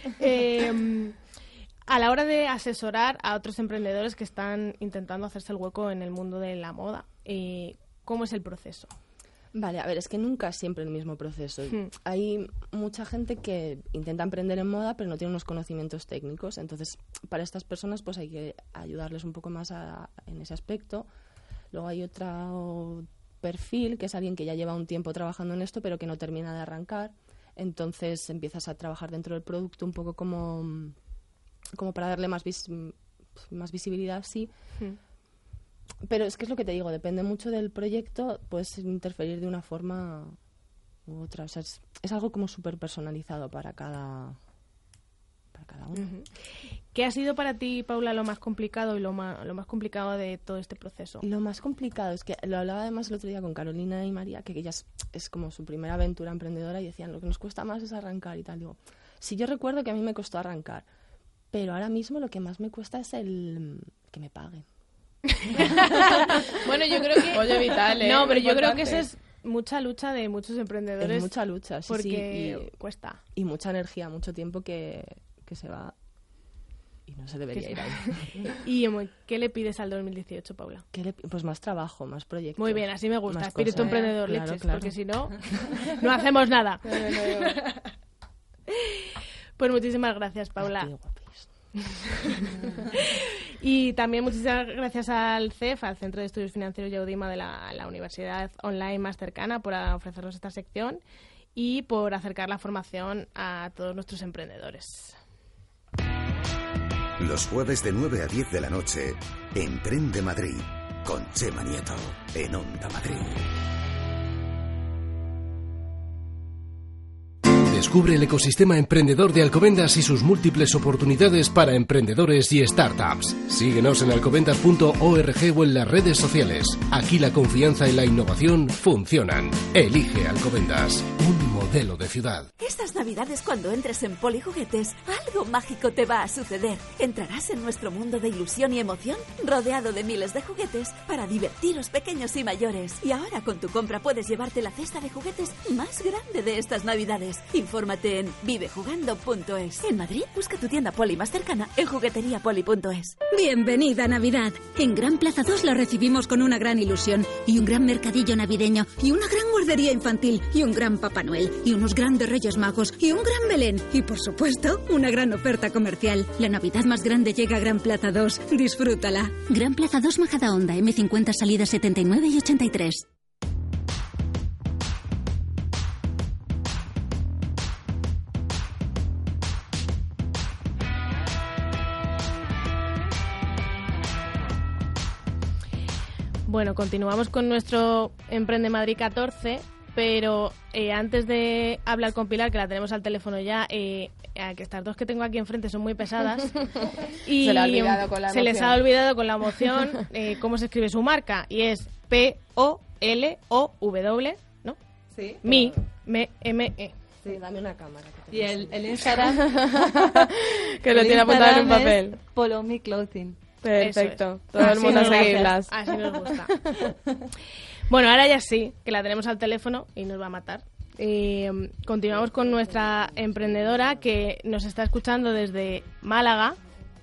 A la hora de asesorar a otros emprendedores que están intentando hacerse el hueco en el mundo de la moda, ¿cómo es el proceso? Vale, a ver, es que nunca es siempre el mismo proceso. Hay mucha gente que intenta emprender en moda pero no tiene unos conocimientos técnicos, entonces para estas personas pues hay que ayudarles un poco más en ese aspecto. Luego hay otro perfil que es alguien que ya lleva un tiempo trabajando en esto pero que no termina de arrancar, entonces empiezas a trabajar dentro del producto un poco como para darle más visibilidad, sí. Pero es que es lo que te digo, depende mucho del proyecto, puedes interferir de una forma u otra. O sea, es algo como súper personalizado para cada uno. Uh-huh. ¿Qué ha sido para ti, Paula, lo más complicado y lo más complicado de todo este proceso? Lo más complicado es que lo hablaba además el otro día con Carolina y María, que ellas es como su primera aventura emprendedora y decían, lo que nos cuesta más es arrancar y tal. Digo, sí, yo recuerdo que a mí me costó arrancar, pero ahora mismo lo que más me cuesta es el que me paguen. Bueno, yo creo que... Oye, vital, ¿eh? No, pero Muy yo creo importante. que ese es mucha lucha de muchos emprendedores. Es mucha lucha, sí, porque cuesta. Y mucha energía, mucho tiempo que se va y no se debería ir ahí. ¿Y qué le pides al 2018, Paula? Pues más trabajo, más proyectos. Muy bien, así me gusta. Más Espíritu cosas. emprendedor, Claro, leches, claro. porque si no, no hacemos nada. Pues muchísimas gracias, Paula. A ti, guapis. Y también muchísimas gracias al CEF, al Centro de Estudios Financieros y Audima de la universidad online más cercana, por ofrecernos esta sección y por acercar la formación a todos nuestros emprendedores. Los jueves de 9 a 10 de la noche, Emprende Madrid, con Chema Nieto, en Onda Madrid. Descubre el ecosistema emprendedor de Alcobendas y sus múltiples oportunidades para emprendedores y startups. Síguenos en alcobendas.org o en las redes sociales. Aquí la confianza y la innovación funcionan. Elige Alcobendas, un modelo de ciudad. Estas navidades, cuando entres en Polijuguetes, algo mágico te va a suceder. Entrarás en nuestro mundo de ilusión y emoción, rodeado de miles de juguetes para divertiros pequeños y mayores. Y ahora con tu compra puedes llevarte la cesta de juguetes más grande de estas navidades. Infórmate en vivejugando.es. En Madrid, busca tu tienda Poli más cercana en jugueteriapoli.es. Bienvenida Navidad. En Gran Plaza 2 la recibimos con una gran ilusión y un gran mercadillo navideño y una gran guardería infantil y un gran Papá Noel y unos grandes Reyes Magos y un gran Belén y, por supuesto, una gran oferta comercial. La Navidad más grande llega a Gran Plaza 2. Disfrútala. Gran Plaza 2 Majadahonda, M50 salidas 79 y 83. Bueno, continuamos con nuestro Emprende Madrid 14, pero antes de hablar con Pilar, que la tenemos al teléfono ya, que estas dos que tengo aquí enfrente son muy pesadas y se les ha olvidado con la emoción cómo se escribe su marca, y es P-O-L-O-W, ¿no? Sí. M-E. Sí, dame una cámara. Y el Instagram... que lo tiene apuntado en un papel. Follow Me Clothing. Perfecto. Todo el mundo a seguirlas. Así nos gusta. Bueno, ahora ya sí, que la tenemos al teléfono y nos va a matar. Continuamos con nuestra emprendedora que nos está escuchando desde Málaga.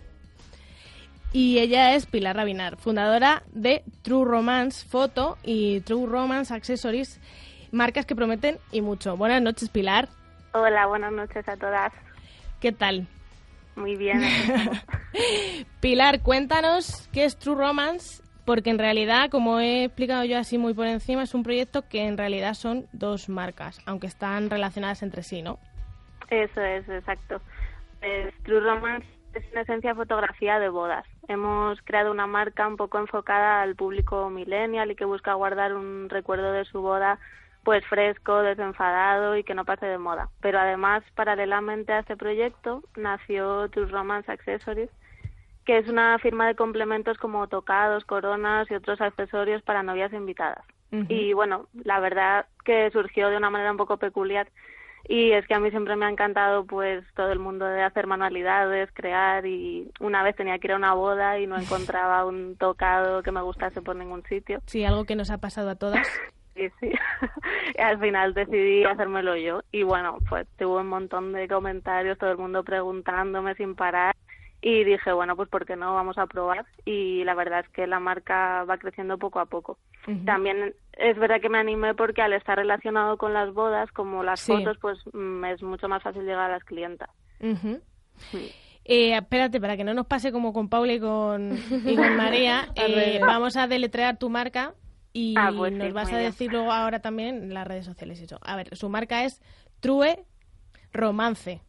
Y ella es Pilar Rabinar, fundadora de True Romance Photo y True Romance Accessories, marcas que prometen y mucho. Buenas noches, Pilar. Hola, buenas noches a todas. ¿Qué tal? Muy bien. Pilar, cuéntanos qué es True Romance, porque en realidad, como he explicado yo así muy por encima, es un proyecto que en realidad son dos marcas, aunque están relacionadas entre sí, ¿no? Eso es, exacto. True Romance es en esencia fotografía de bodas. Hemos creado una marca un poco enfocada al público millennial y que busca guardar un recuerdo de su boda pues fresco, desenfadado y que no pase de moda. Pero además, paralelamente a este proyecto, nació True Romance Accessories, que es una firma de complementos como tocados, coronas y otros accesorios para novias invitadas. Uh-huh. Y bueno, la verdad que surgió de una manera un poco peculiar, y es que a mí siempre me ha encantado pues todo el mundo de hacer manualidades, crear, y una vez tenía que ir a una boda y no encontraba un tocado que me gustase por ningún sitio. Sí, algo que nos ha pasado a todas. Sí. Al final decidí hacérmelo yo y bueno, pues tuve un montón de comentarios, todo el mundo preguntándome sin parar y dije, bueno, pues ¿por qué no? Vamos a probar, y la verdad es que la marca va creciendo poco a poco. Uh-huh. También es verdad que me animé porque al estar relacionado con las bodas, como las fotos, pues es mucho más fácil llegar a las clientas. Uh-huh. Sí. Espérate, para que no nos pase como con Paula y con María, vamos a deletrear tu marca. Y pues nos sí, vas a decir luego ahora también en las redes sociales eso. A ver, su marca es True Romance.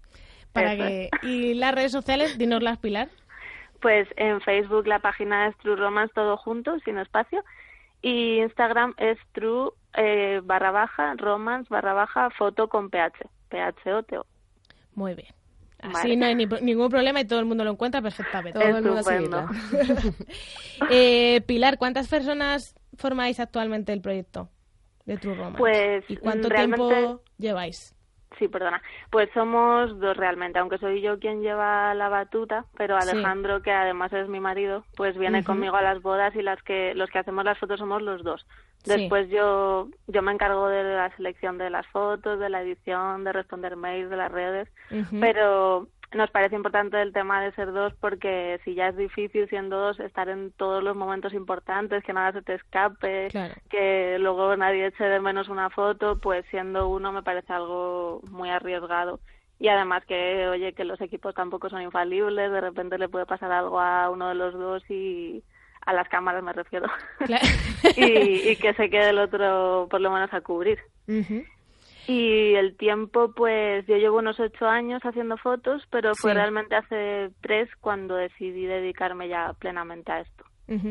Y las redes sociales, dinoslas, Pilar. Pues en Facebook la página es True Romance todo junto, sin espacio. Y Instagram es True _Romance _foto con PH. PHOTO. Muy bien. Así no hay ningún problema y todo el mundo lo encuentra perfectamente. Todo el mundo seguirla. Pilar, ¿cuántas personas formáis actualmente el proyecto de True Romance? Pues ¿y cuánto realmente tiempo lleváis? Sí, perdona. Pues somos 2 realmente, aunque soy yo quien lleva la batuta, pero Alejandro, que además es mi marido, pues viene conmigo a las bodas y los que hacemos las fotos somos los 2. Después yo me encargo de la selección de las fotos, de la edición, de responder mails, de las redes, pero nos parece importante el tema de ser 2 porque si ya es difícil siendo 2 estar en todos los momentos importantes, que nada se te escape, que luego nadie eche de menos una foto, pues siendo 1 me parece algo muy arriesgado. Y además que, oye, que los equipos tampoco son infalibles, de repente le puede pasar algo a uno de los 2 y a las cámaras me refiero, y que se quede el otro por lo menos a cubrir. Y el tiempo, pues yo llevo unos 8 años haciendo fotos, pero fue realmente hace 3 cuando decidí dedicarme ya plenamente a esto.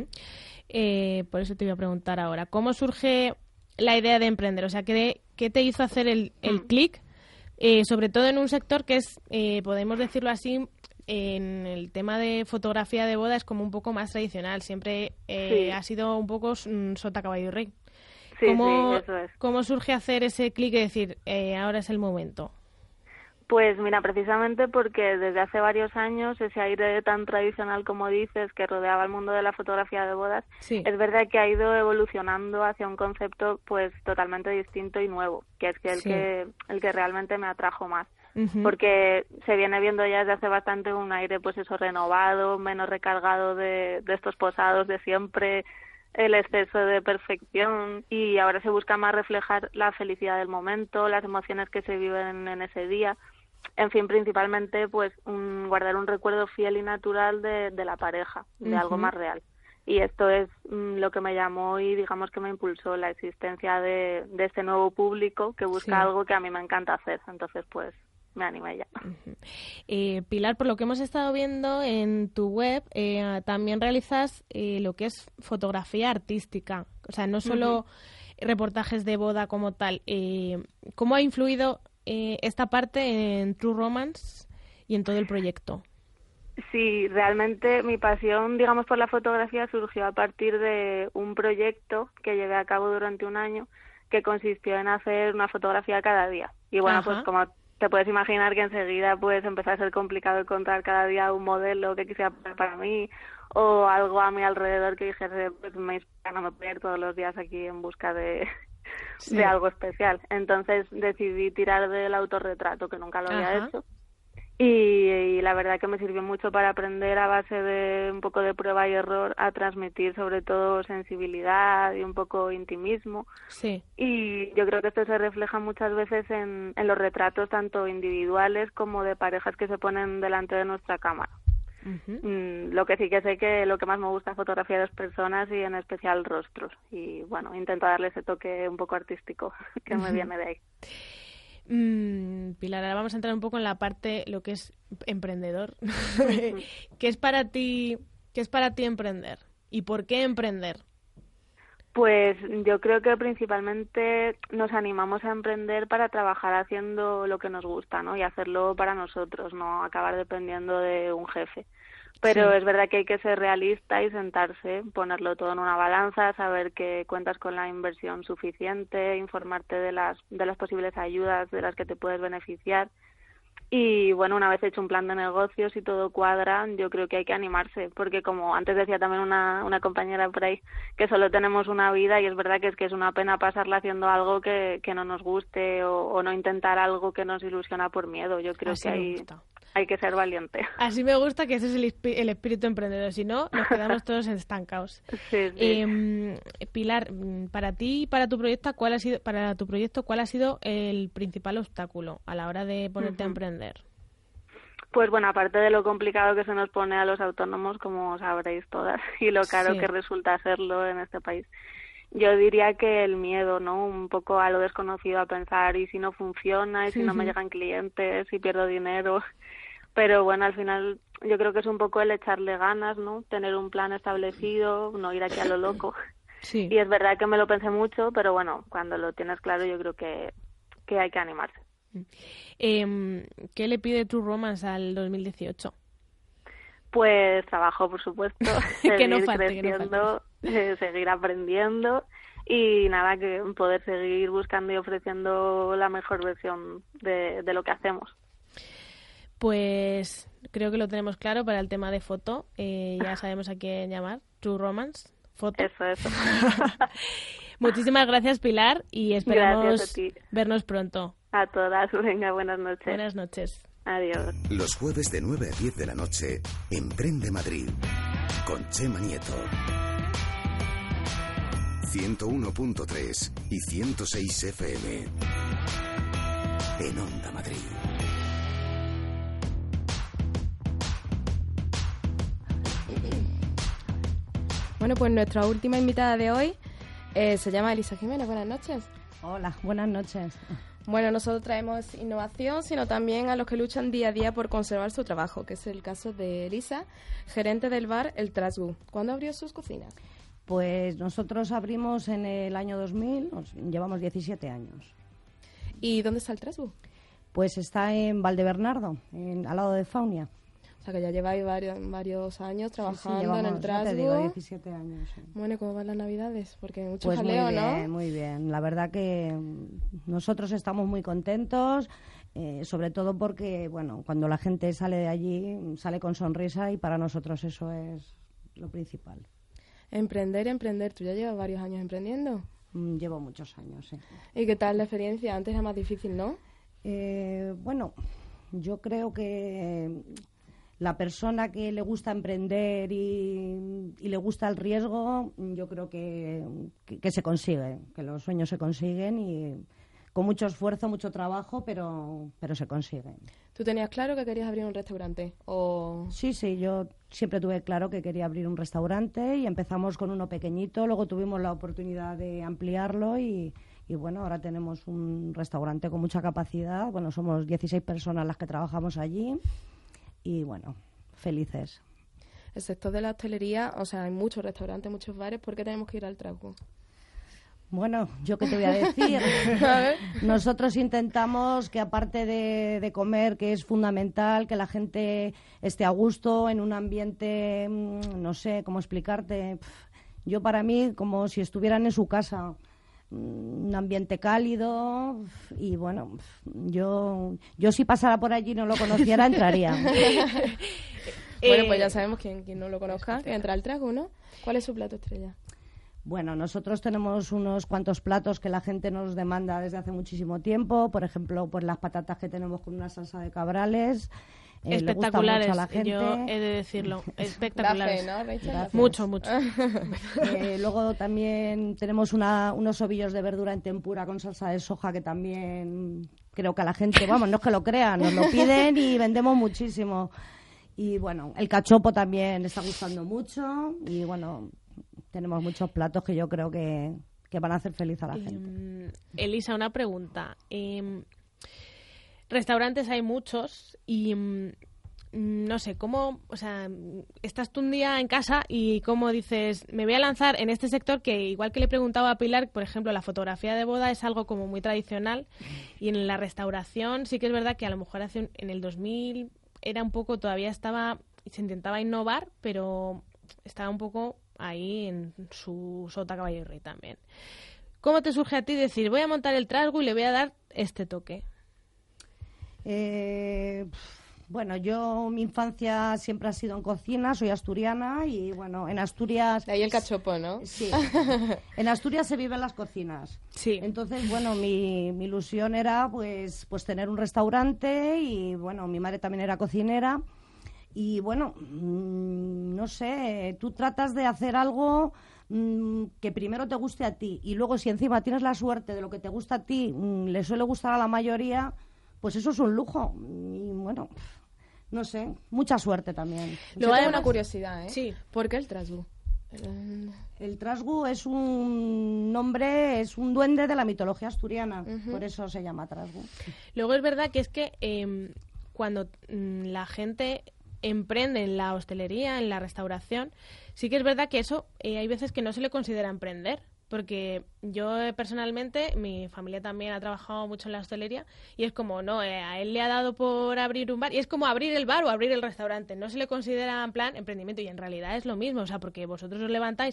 Por eso te iba a preguntar ahora, ¿cómo surge la idea de emprender? O sea, ¿qué te hizo hacer el clic? Sobre todo en un sector que es, podemos decirlo así, en el tema de fotografía de boda es como un poco más tradicional. Siempre ha sido un poco sota, caballo y rey. Sí, eso es. ¿Cómo surge hacer ese clic y decir, ahora es el momento? Pues mira, precisamente porque desde hace varios años ese aire tan tradicional como dices que rodeaba el mundo de la fotografía de bodas, es verdad que ha ido evolucionando hacia un concepto pues totalmente distinto y nuevo, que es el que realmente me atrajo más. Porque se viene viendo ya desde hace bastante un aire pues eso renovado, menos recargado de estos posados de siempre, el exceso de perfección, y ahora se busca más reflejar la felicidad del momento, las emociones que se viven en ese día, en fin, principalmente pues guardar un recuerdo fiel y natural de la pareja, de algo más real. Y esto es lo que me llamó y digamos que me impulsó la existencia de este nuevo público que busca algo que a mí me encanta hacer, entonces pues me animé ya. Pilar, por lo que hemos estado viendo en tu web, también realizas lo que es fotografía artística, o sea, no solo reportajes de boda como tal. ¿Cómo ha influido esta parte en True Romance y en todo el proyecto? Sí, realmente mi pasión, digamos, por la fotografía surgió a partir de un proyecto que llevé a cabo durante un año que consistió en hacer una fotografía cada día. Y bueno, pues como te puedes imaginar que enseguida pues empezó a ser complicado encontrar cada día un modelo que quisiera para mí o algo a mi alrededor que dijese pues me inspira, no me puedo ir todos los días aquí en busca de algo especial. Entonces decidí tirar del autorretrato, que nunca lo había hecho. Y la verdad que me sirvió mucho para aprender a base de un poco de prueba y error a transmitir sobre todo sensibilidad y un poco intimismo. Y yo creo que esto se refleja muchas veces en los retratos tanto individuales como de parejas que se ponen delante de nuestra cámara. Lo que sí que sé que lo que más me gusta es fotografiar es personas y en especial rostros. Y bueno, intento darle ese toque un poco artístico que me viene de ahí. Pilar, ahora vamos a entrar un poco en la parte, lo que es emprendedor. ¿Qué es para ti emprender? ¿Y por qué emprender? Pues yo creo que principalmente nos animamos a emprender para trabajar haciendo lo que nos gusta, ¿no? Y hacerlo para nosotros, no acabar dependiendo de un jefe. Pero es verdad que hay que ser realista y sentarse, ponerlo todo en una balanza, saber que cuentas con la inversión suficiente, informarte de las posibles ayudas de las que te puedes beneficiar. Y bueno, una vez hecho un plan de negocios y todo cuadra, yo creo que hay que animarse, porque como antes decía también una compañera por ahí, que solo tenemos una vida y es verdad que es una pena pasarla haciendo algo que no nos guste o no intentar algo que nos ilusiona por miedo. Yo creo que hay que ser valiente. Así me gusta, que ese es el espíritu emprendedor, si no nos quedamos todos estancados. Pilar, para ti y para tu proyecto, ¿cuál ha sido el principal obstáculo a la hora de ponerte a emprender? Pues bueno, aparte de lo complicado que se nos pone a los autónomos, como sabréis todas, y lo caro que resulta hacerlo en este país, yo diría que el miedo, ¿no? Un poco a lo desconocido, a pensar, ¿y si no funciona? ¿Y si no me llegan clientes? ¿Y pierdo dinero? Pero bueno, al final yo creo que es un poco el echarle ganas, ¿no? Tener un plan establecido, no ir aquí a lo loco. Y es verdad que me lo pensé mucho, pero bueno, cuando lo tienes claro yo creo que hay que animarse. ¿Qué le pide True Romance al 2018? Pues trabajo, por supuesto, seguir que no falte, creciendo, seguir aprendiendo y nada, que poder seguir buscando y ofreciendo la mejor versión de lo que hacemos. Pues creo que lo tenemos claro para el tema de foto. Ya sabemos a quién llamar. True Romance, foto. Eso. Muchísimas gracias, Pilar, y esperamos vernos pronto. A todas. Venga, buenas noches. Buenas noches. Adiós. Los jueves de 9 a 10 de la noche, Emprende Madrid, con Chema Nieto. 101.3 y 106 FM. En Onda Madrid. Bueno, pues nuestra última invitada de hoy se llama Elisa Jiménez. Buenas noches. Hola, buenas noches. Bueno, nosotros traemos innovación, sino también a los que luchan día a día por conservar su trabajo, que es el caso de Elisa, gerente del bar El Trasgu. ¿Cuándo abrió sus cocinas? Pues nosotros abrimos en el año 2000, llevamos 17 años. ¿Y dónde está El Trasgu? Pues está en Valdebernardo, al lado de Faunia. O sea, que ya lleváis varios años trabajando llevamos, en El Trasgu. Te digo, 17 años. Sí. Bueno, ¿y cómo van las Navidades? Porque hay mucho pues jaleo, muy bien, ¿no? Muy bien. La verdad que nosotros estamos muy contentos, sobre todo porque, bueno, cuando la gente sale de allí, sale con sonrisa y para nosotros eso es lo principal. Emprender. ¿Tú ya llevas varios años emprendiendo? Llevo muchos años, sí. ¿Y qué tal la experiencia? Antes era más difícil, ¿no? Bueno, yo creo que la persona que le gusta emprender y le gusta el riesgo, yo creo que se consigue, que los sueños se consiguen y con mucho esfuerzo, mucho trabajo, pero se consiguen. ¿Tú tenías claro que querías abrir un restaurante? ¿O? Sí, yo siempre tuve claro que quería abrir un restaurante y empezamos con uno pequeñito, luego tuvimos la oportunidad de ampliarlo y bueno, ahora tenemos un restaurante con mucha capacidad. Bueno, somos 16 personas las que trabajamos allí y bueno, felices. El sector de la hostelería, o sea, hay muchos restaurantes, muchos bares, ¿por qué tenemos que ir al Trasgu? Bueno, ¿yo qué te voy a decir? A ver. Nosotros intentamos que aparte de comer, que es fundamental, que la gente esté a gusto en un ambiente, no sé cómo explicarte. Yo para mí, como si estuvieran en su casa, un ambiente cálido y bueno, yo si pasara por allí y no lo conociera, entraría. Bueno, pues ya sabemos quien no lo conozca, que entra al Trasgu, ¿no? ¿Cuál es su plato estrella? Bueno, nosotros tenemos unos cuantos platos que la gente nos demanda desde hace muchísimo tiempo. Por ejemplo, pues las patatas que tenemos con una salsa de cabrales. Espectaculares, le gusta mucho a la gente. Yo he de decirlo. Espectaculares. Da fe, ¿no, Rachel? Mucho. Luego también tenemos unos ovillos de verdura en tempura con salsa de soja que también creo que a la gente, vamos, no es que lo crean, nos lo piden y vendemos muchísimo. Y bueno, el cachopo también está gustando mucho y bueno, tenemos muchos platos que yo creo que van a hacer feliz a la gente. Elisa, una pregunta. Restaurantes hay muchos y no sé, ¿cómo, o sea, estás tú un día en casa y cómo dices, me voy a lanzar en este sector que, igual que le preguntaba a Pilar, por ejemplo, la fotografía de boda es algo como muy tradicional y en la restauración sí que es verdad que a lo mejor en el 2000 era un poco, todavía se intentaba innovar, pero estaba un poco ahí en su sota caballo y rey también. ¿Cómo te surge a ti decir, voy a montar el Trasgu y le voy a dar este toque? Bueno, mi infancia siempre ha sido en cocina, soy asturiana y bueno, en Asturias... De ahí el cachopo, ¿no? Sí. En Asturias se viven las cocinas. Sí. Entonces, bueno, mi ilusión era pues tener un restaurante y bueno, mi madre también era cocinera. Y bueno, no sé, tú tratas de hacer algo que primero te guste a ti y luego si encima tienes la suerte de lo que te gusta a ti, le suele gustar a la mayoría, pues eso es un lujo. Y bueno, no sé, mucha suerte también. Luego hay una curiosidad, ¿eh? Sí. ¿Por qué el Trasgu? El Trasgu es un nombre, es un duende de la mitología asturiana, por eso se llama Trasgu. Luego es verdad que es que cuando la gente emprende en la hostelería, en la restauración, sí que es verdad que eso hay veces que no se le considera emprender, porque yo personalmente, mi familia también ha trabajado mucho en la hostelería y es como, no, a él le ha dado por abrir un bar y es como abrir el bar o abrir el restaurante, no se le considera en plan emprendimiento y en realidad es lo mismo, o sea, porque vosotros os levantáis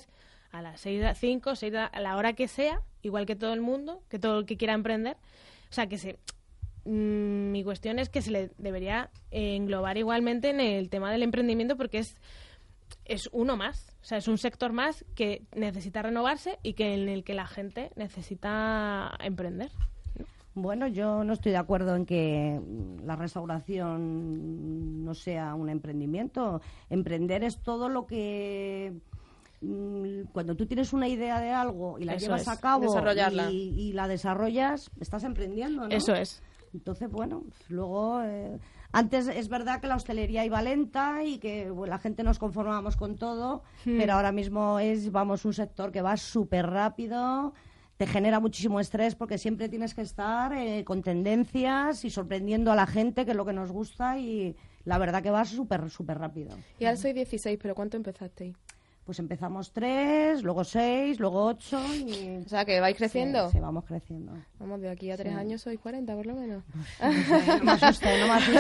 a las 6, 5, 6, a la hora que sea, igual que todo el mundo, que todo el que quiera emprender. O sea, mi cuestión es que se le debería englobar igualmente en el tema del emprendimiento, porque es uno más, o sea, es un sector más que necesita renovarse y en el que la gente necesita emprender. Bueno, yo no estoy de acuerdo en que la restauración no sea un emprendimiento. Emprender es todo lo que... Cuando tú tienes una idea de algo y la llevas a cabo y la desarrollas, estás emprendiendo, ¿no? Eso es. Entonces, bueno, luego... antes es verdad que la hostelería iba lenta y que la gente nos conformábamos con todo, pero ahora mismo vamos, un sector que va súper rápido, te genera muchísimo estrés porque siempre tienes que estar con tendencias y sorprendiendo a la gente, que es lo que nos gusta, y la verdad que va súper, súper rápido. Y ahora soy 16, pero ¿cuánto empezasteis? Pues empezamos 3, luego 6, luego 8 y... O sea, que vais creciendo. Sí, vamos creciendo. Vamos, de aquí a 3 años sois 40, por lo menos. No me asustes.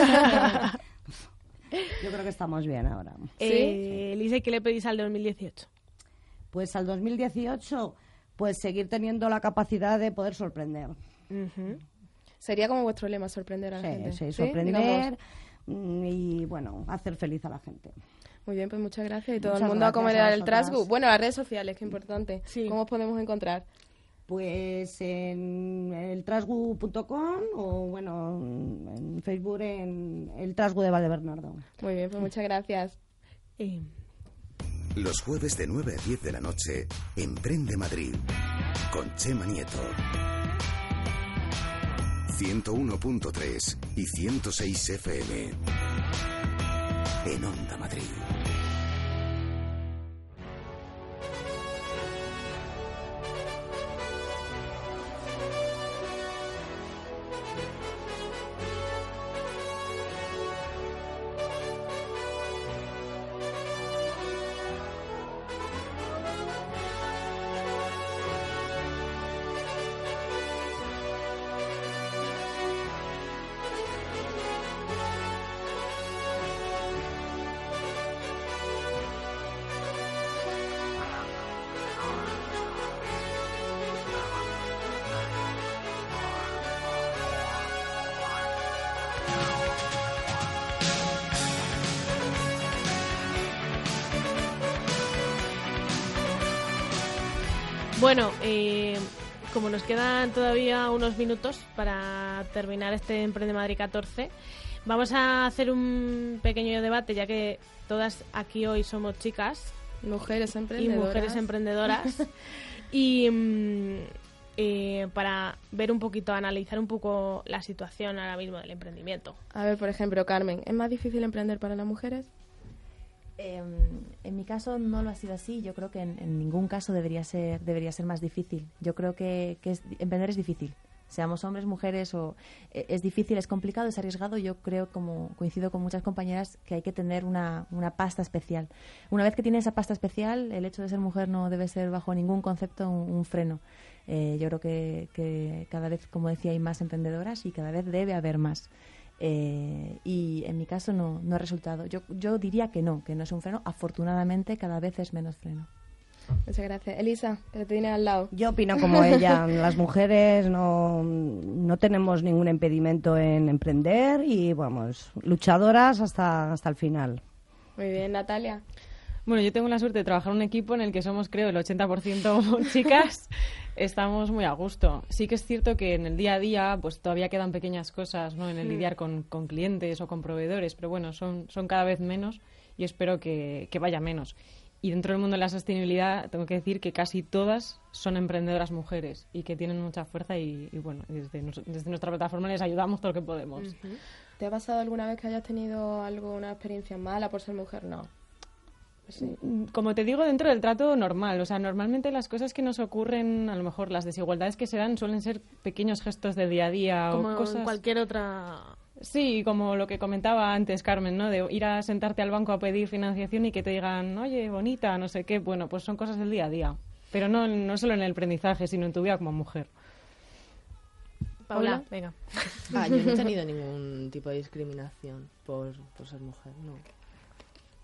Yo creo que estamos bien ahora. Elisa, ¿qué le pedís al 2018? Pues al 2018, pues seguir teniendo la capacidad de poder sorprender. Sería como vuestro lema, sorprender a la gente. Sí, sorprender y, bueno, hacer feliz a la gente. Muy bien, pues muchas gracias. Y todo el mundo a comer el Trasgu. Bueno, las redes sociales, que importante. Sí. ¿Cómo os podemos encontrar? Pues en el trasgu.com o, bueno, en Facebook en el Trasgu de Valdebernardo. Muy bien, pues muchas gracias. Los jueves de 9 a 10 de la noche, Emprende Madrid, con Chema Nieto. 101.3 y 106 FM. En Onda Madrid. Bueno, como nos quedan todavía unos minutos para terminar este Emprende Madrid 14, vamos a hacer un pequeño debate, ya que todas aquí hoy somos chicas. Mujeres emprendedoras. Y para ver un poquito, analizar un poco la situación ahora mismo del emprendimiento. A ver, por ejemplo, Carmen, ¿es más difícil emprender para las mujeres? En mi caso no lo ha sido así. Yo creo que en ningún caso debería ser más difícil. Yo creo que emprender es difícil. Seamos hombres, mujeres, es difícil, es complicado, es arriesgado. Yo creo, como coincido con muchas compañeras, que hay que tener una pasta especial. Una vez que tienes esa pasta especial, el hecho de ser mujer no debe ser bajo ningún concepto un freno. Yo creo que cada vez, como decía, hay más emprendedoras y cada vez debe haber más. Y en mi caso no ha resultado. Yo diría que no es un freno. Afortunadamente cada vez es menos freno. Muchas gracias. Elisa, que te tienes al lado. Yo opino como ella. Las mujeres no tenemos ningún impedimento en emprender y vamos, luchadoras hasta el final. Muy bien, Natalia. Bueno, yo tengo la suerte de trabajar en un equipo en el que somos, creo, el 80% chicas. Estamos muy a gusto. Sí que es cierto que en el día a día pues todavía quedan pequeñas cosas, ¿no?, en el lidiar con clientes o con proveedores, pero bueno, son cada vez menos y espero que vaya menos. Y dentro del mundo de la sostenibilidad tengo que decir que casi todas son emprendedoras mujeres y que tienen mucha fuerza y bueno, desde nuestra plataforma les ayudamos todo lo que podemos. Uh-huh. ¿Te ha pasado alguna vez que hayas tenido una experiencia mala por ser mujer? No. Sí. Como te digo, dentro del trato normal. O sea, normalmente las cosas que nos ocurren, a lo mejor las desigualdades que se dan suelen ser pequeños gestos de día a día como o cosas... cualquier otra... Sí, como lo que comentaba antes Carmen, ¿no? De ir a sentarte al banco a pedir financiación y que te digan, oye, bonita, no sé qué. Bueno, pues son cosas del día a día. Pero no solo en el aprendizaje, sino en tu vida como mujer. Paula, venga. Yo no he tenido ningún tipo de discriminación por ser mujer, no.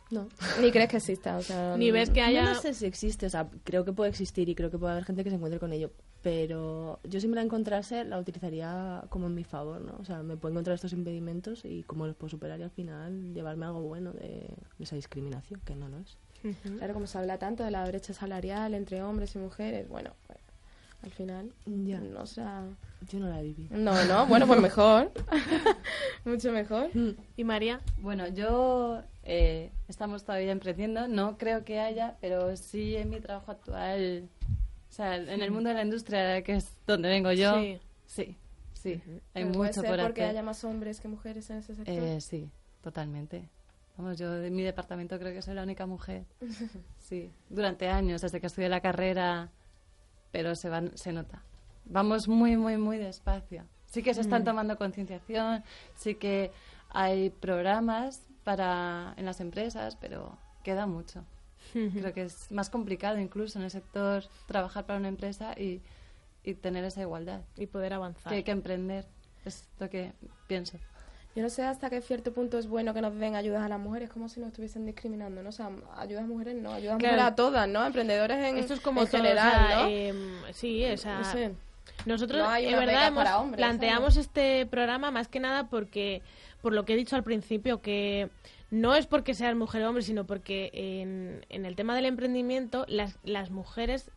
No. Ni crees que exista, o sea... Ni ves que haya... No sé si existe, o sea, creo que puede existir y creo que puede haber gente que se encuentre con ello, pero yo si me la encontrase la utilizaría como en mi favor, ¿no? O sea, me puedo encontrar estos impedimentos y cómo los puedo superar y al final llevarme algo bueno de esa discriminación, que no lo es. Claro, como se habla tanto de la brecha salarial entre hombres y mujeres, bueno, al final, ya. No, o sea... Yo no la viví. No, bueno, pues mejor. Mucho mejor. ¿Y María? Bueno, yo estamos todavía emprendiendo, no creo que haya, pero sí en mi trabajo actual, o sea, en el mundo de la industria, que es donde vengo yo, sí, hay mucho ¿Puede ser por porque hacer. haya más hombres que mujeres en ese sector? Sí, totalmente. Vamos, yo de mi departamento creo que soy la única mujer. Sí, durante años, desde que estudié la carrera, pero se nota. Vamos muy, muy, muy despacio. Sí que se están tomando concienciación, sí que hay programas en las empresas, pero queda mucho. Creo que es más complicado incluso en el sector trabajar para una empresa y tener esa igualdad. Y poder avanzar. Que hay que emprender, es lo que pienso. Yo no sé hasta qué cierto punto es bueno que nos den ayudas a las mujeres, como si nos estuviesen discriminando, ¿no? O sea, ayudas a mujeres no, ayudas a mujeres a todas, ¿no? Emprendedores Esto es como en general, ¿no? Sí, o sea... No sé. Nosotros, No hay en una verdad, beca hemos para hombres, planteamos ¿sabes? este programa más que nada porque, por lo que he dicho al principio, que no es porque seas mujer o hombre, sino porque en el tema del emprendimiento, las mujeres,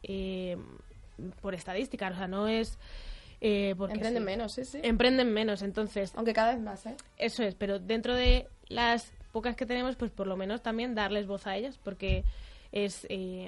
por estadísticas, o sea, no es... porque emprenden menos, sí. Emprenden menos, entonces... Aunque cada vez más, ¿eh? Eso es, pero dentro de las pocas que tenemos, pues por lo menos también darles voz a ellas, porque es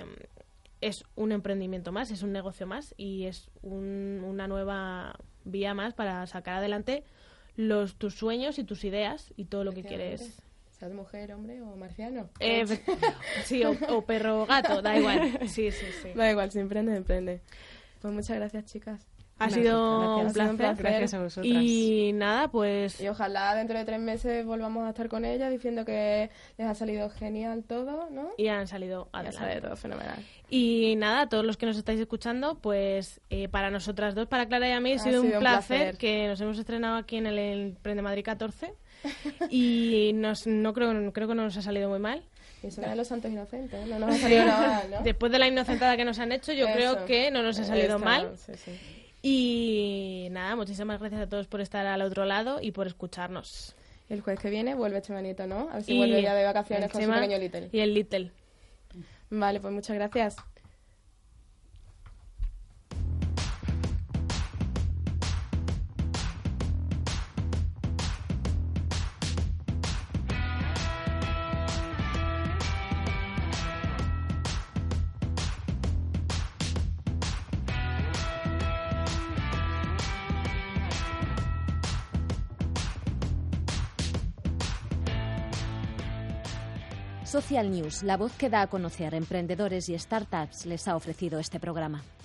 un emprendimiento más, es un negocio más y es una nueva vía más para sacar adelante tus sueños y tus ideas y todo lo que quieres. Seas mujer, hombre o marciano. Sí, o perro o gato, da igual. Sí. Da igual, si emprende. Pues muchas gracias, chicas. Ha sido un placer. Gracias a vosotras. Y nada, pues... Y ojalá dentro de 3 meses volvamos a estar con ellas diciendo que les ha salido genial todo, ¿no? Y han salido adelante. Ha salido todo fenomenal. Y nada, a todos los que nos estáis escuchando, pues para nosotras dos, para Clara y a mí, ha sido un placer que nos hemos estrenado aquí en el Emprende Madrid 14 y creo que no nos ha salido muy mal. Y eso era los santos inocentes, no nos ha salido nada mal, ¿no? Después de la inocentada que nos han hecho, yo creo que no nos ha salido mal. Sí. Y nada, muchísimas gracias a todos por estar al otro lado y por escucharnos. El jueves que viene vuelve Chema Nieto, ¿no? A ver si vuelve ya de vacaciones con su pequeño Little. Y el Little. Vale, pues muchas gracias. Social News, la voz que da a conocer emprendedores y startups, les ha ofrecido este programa.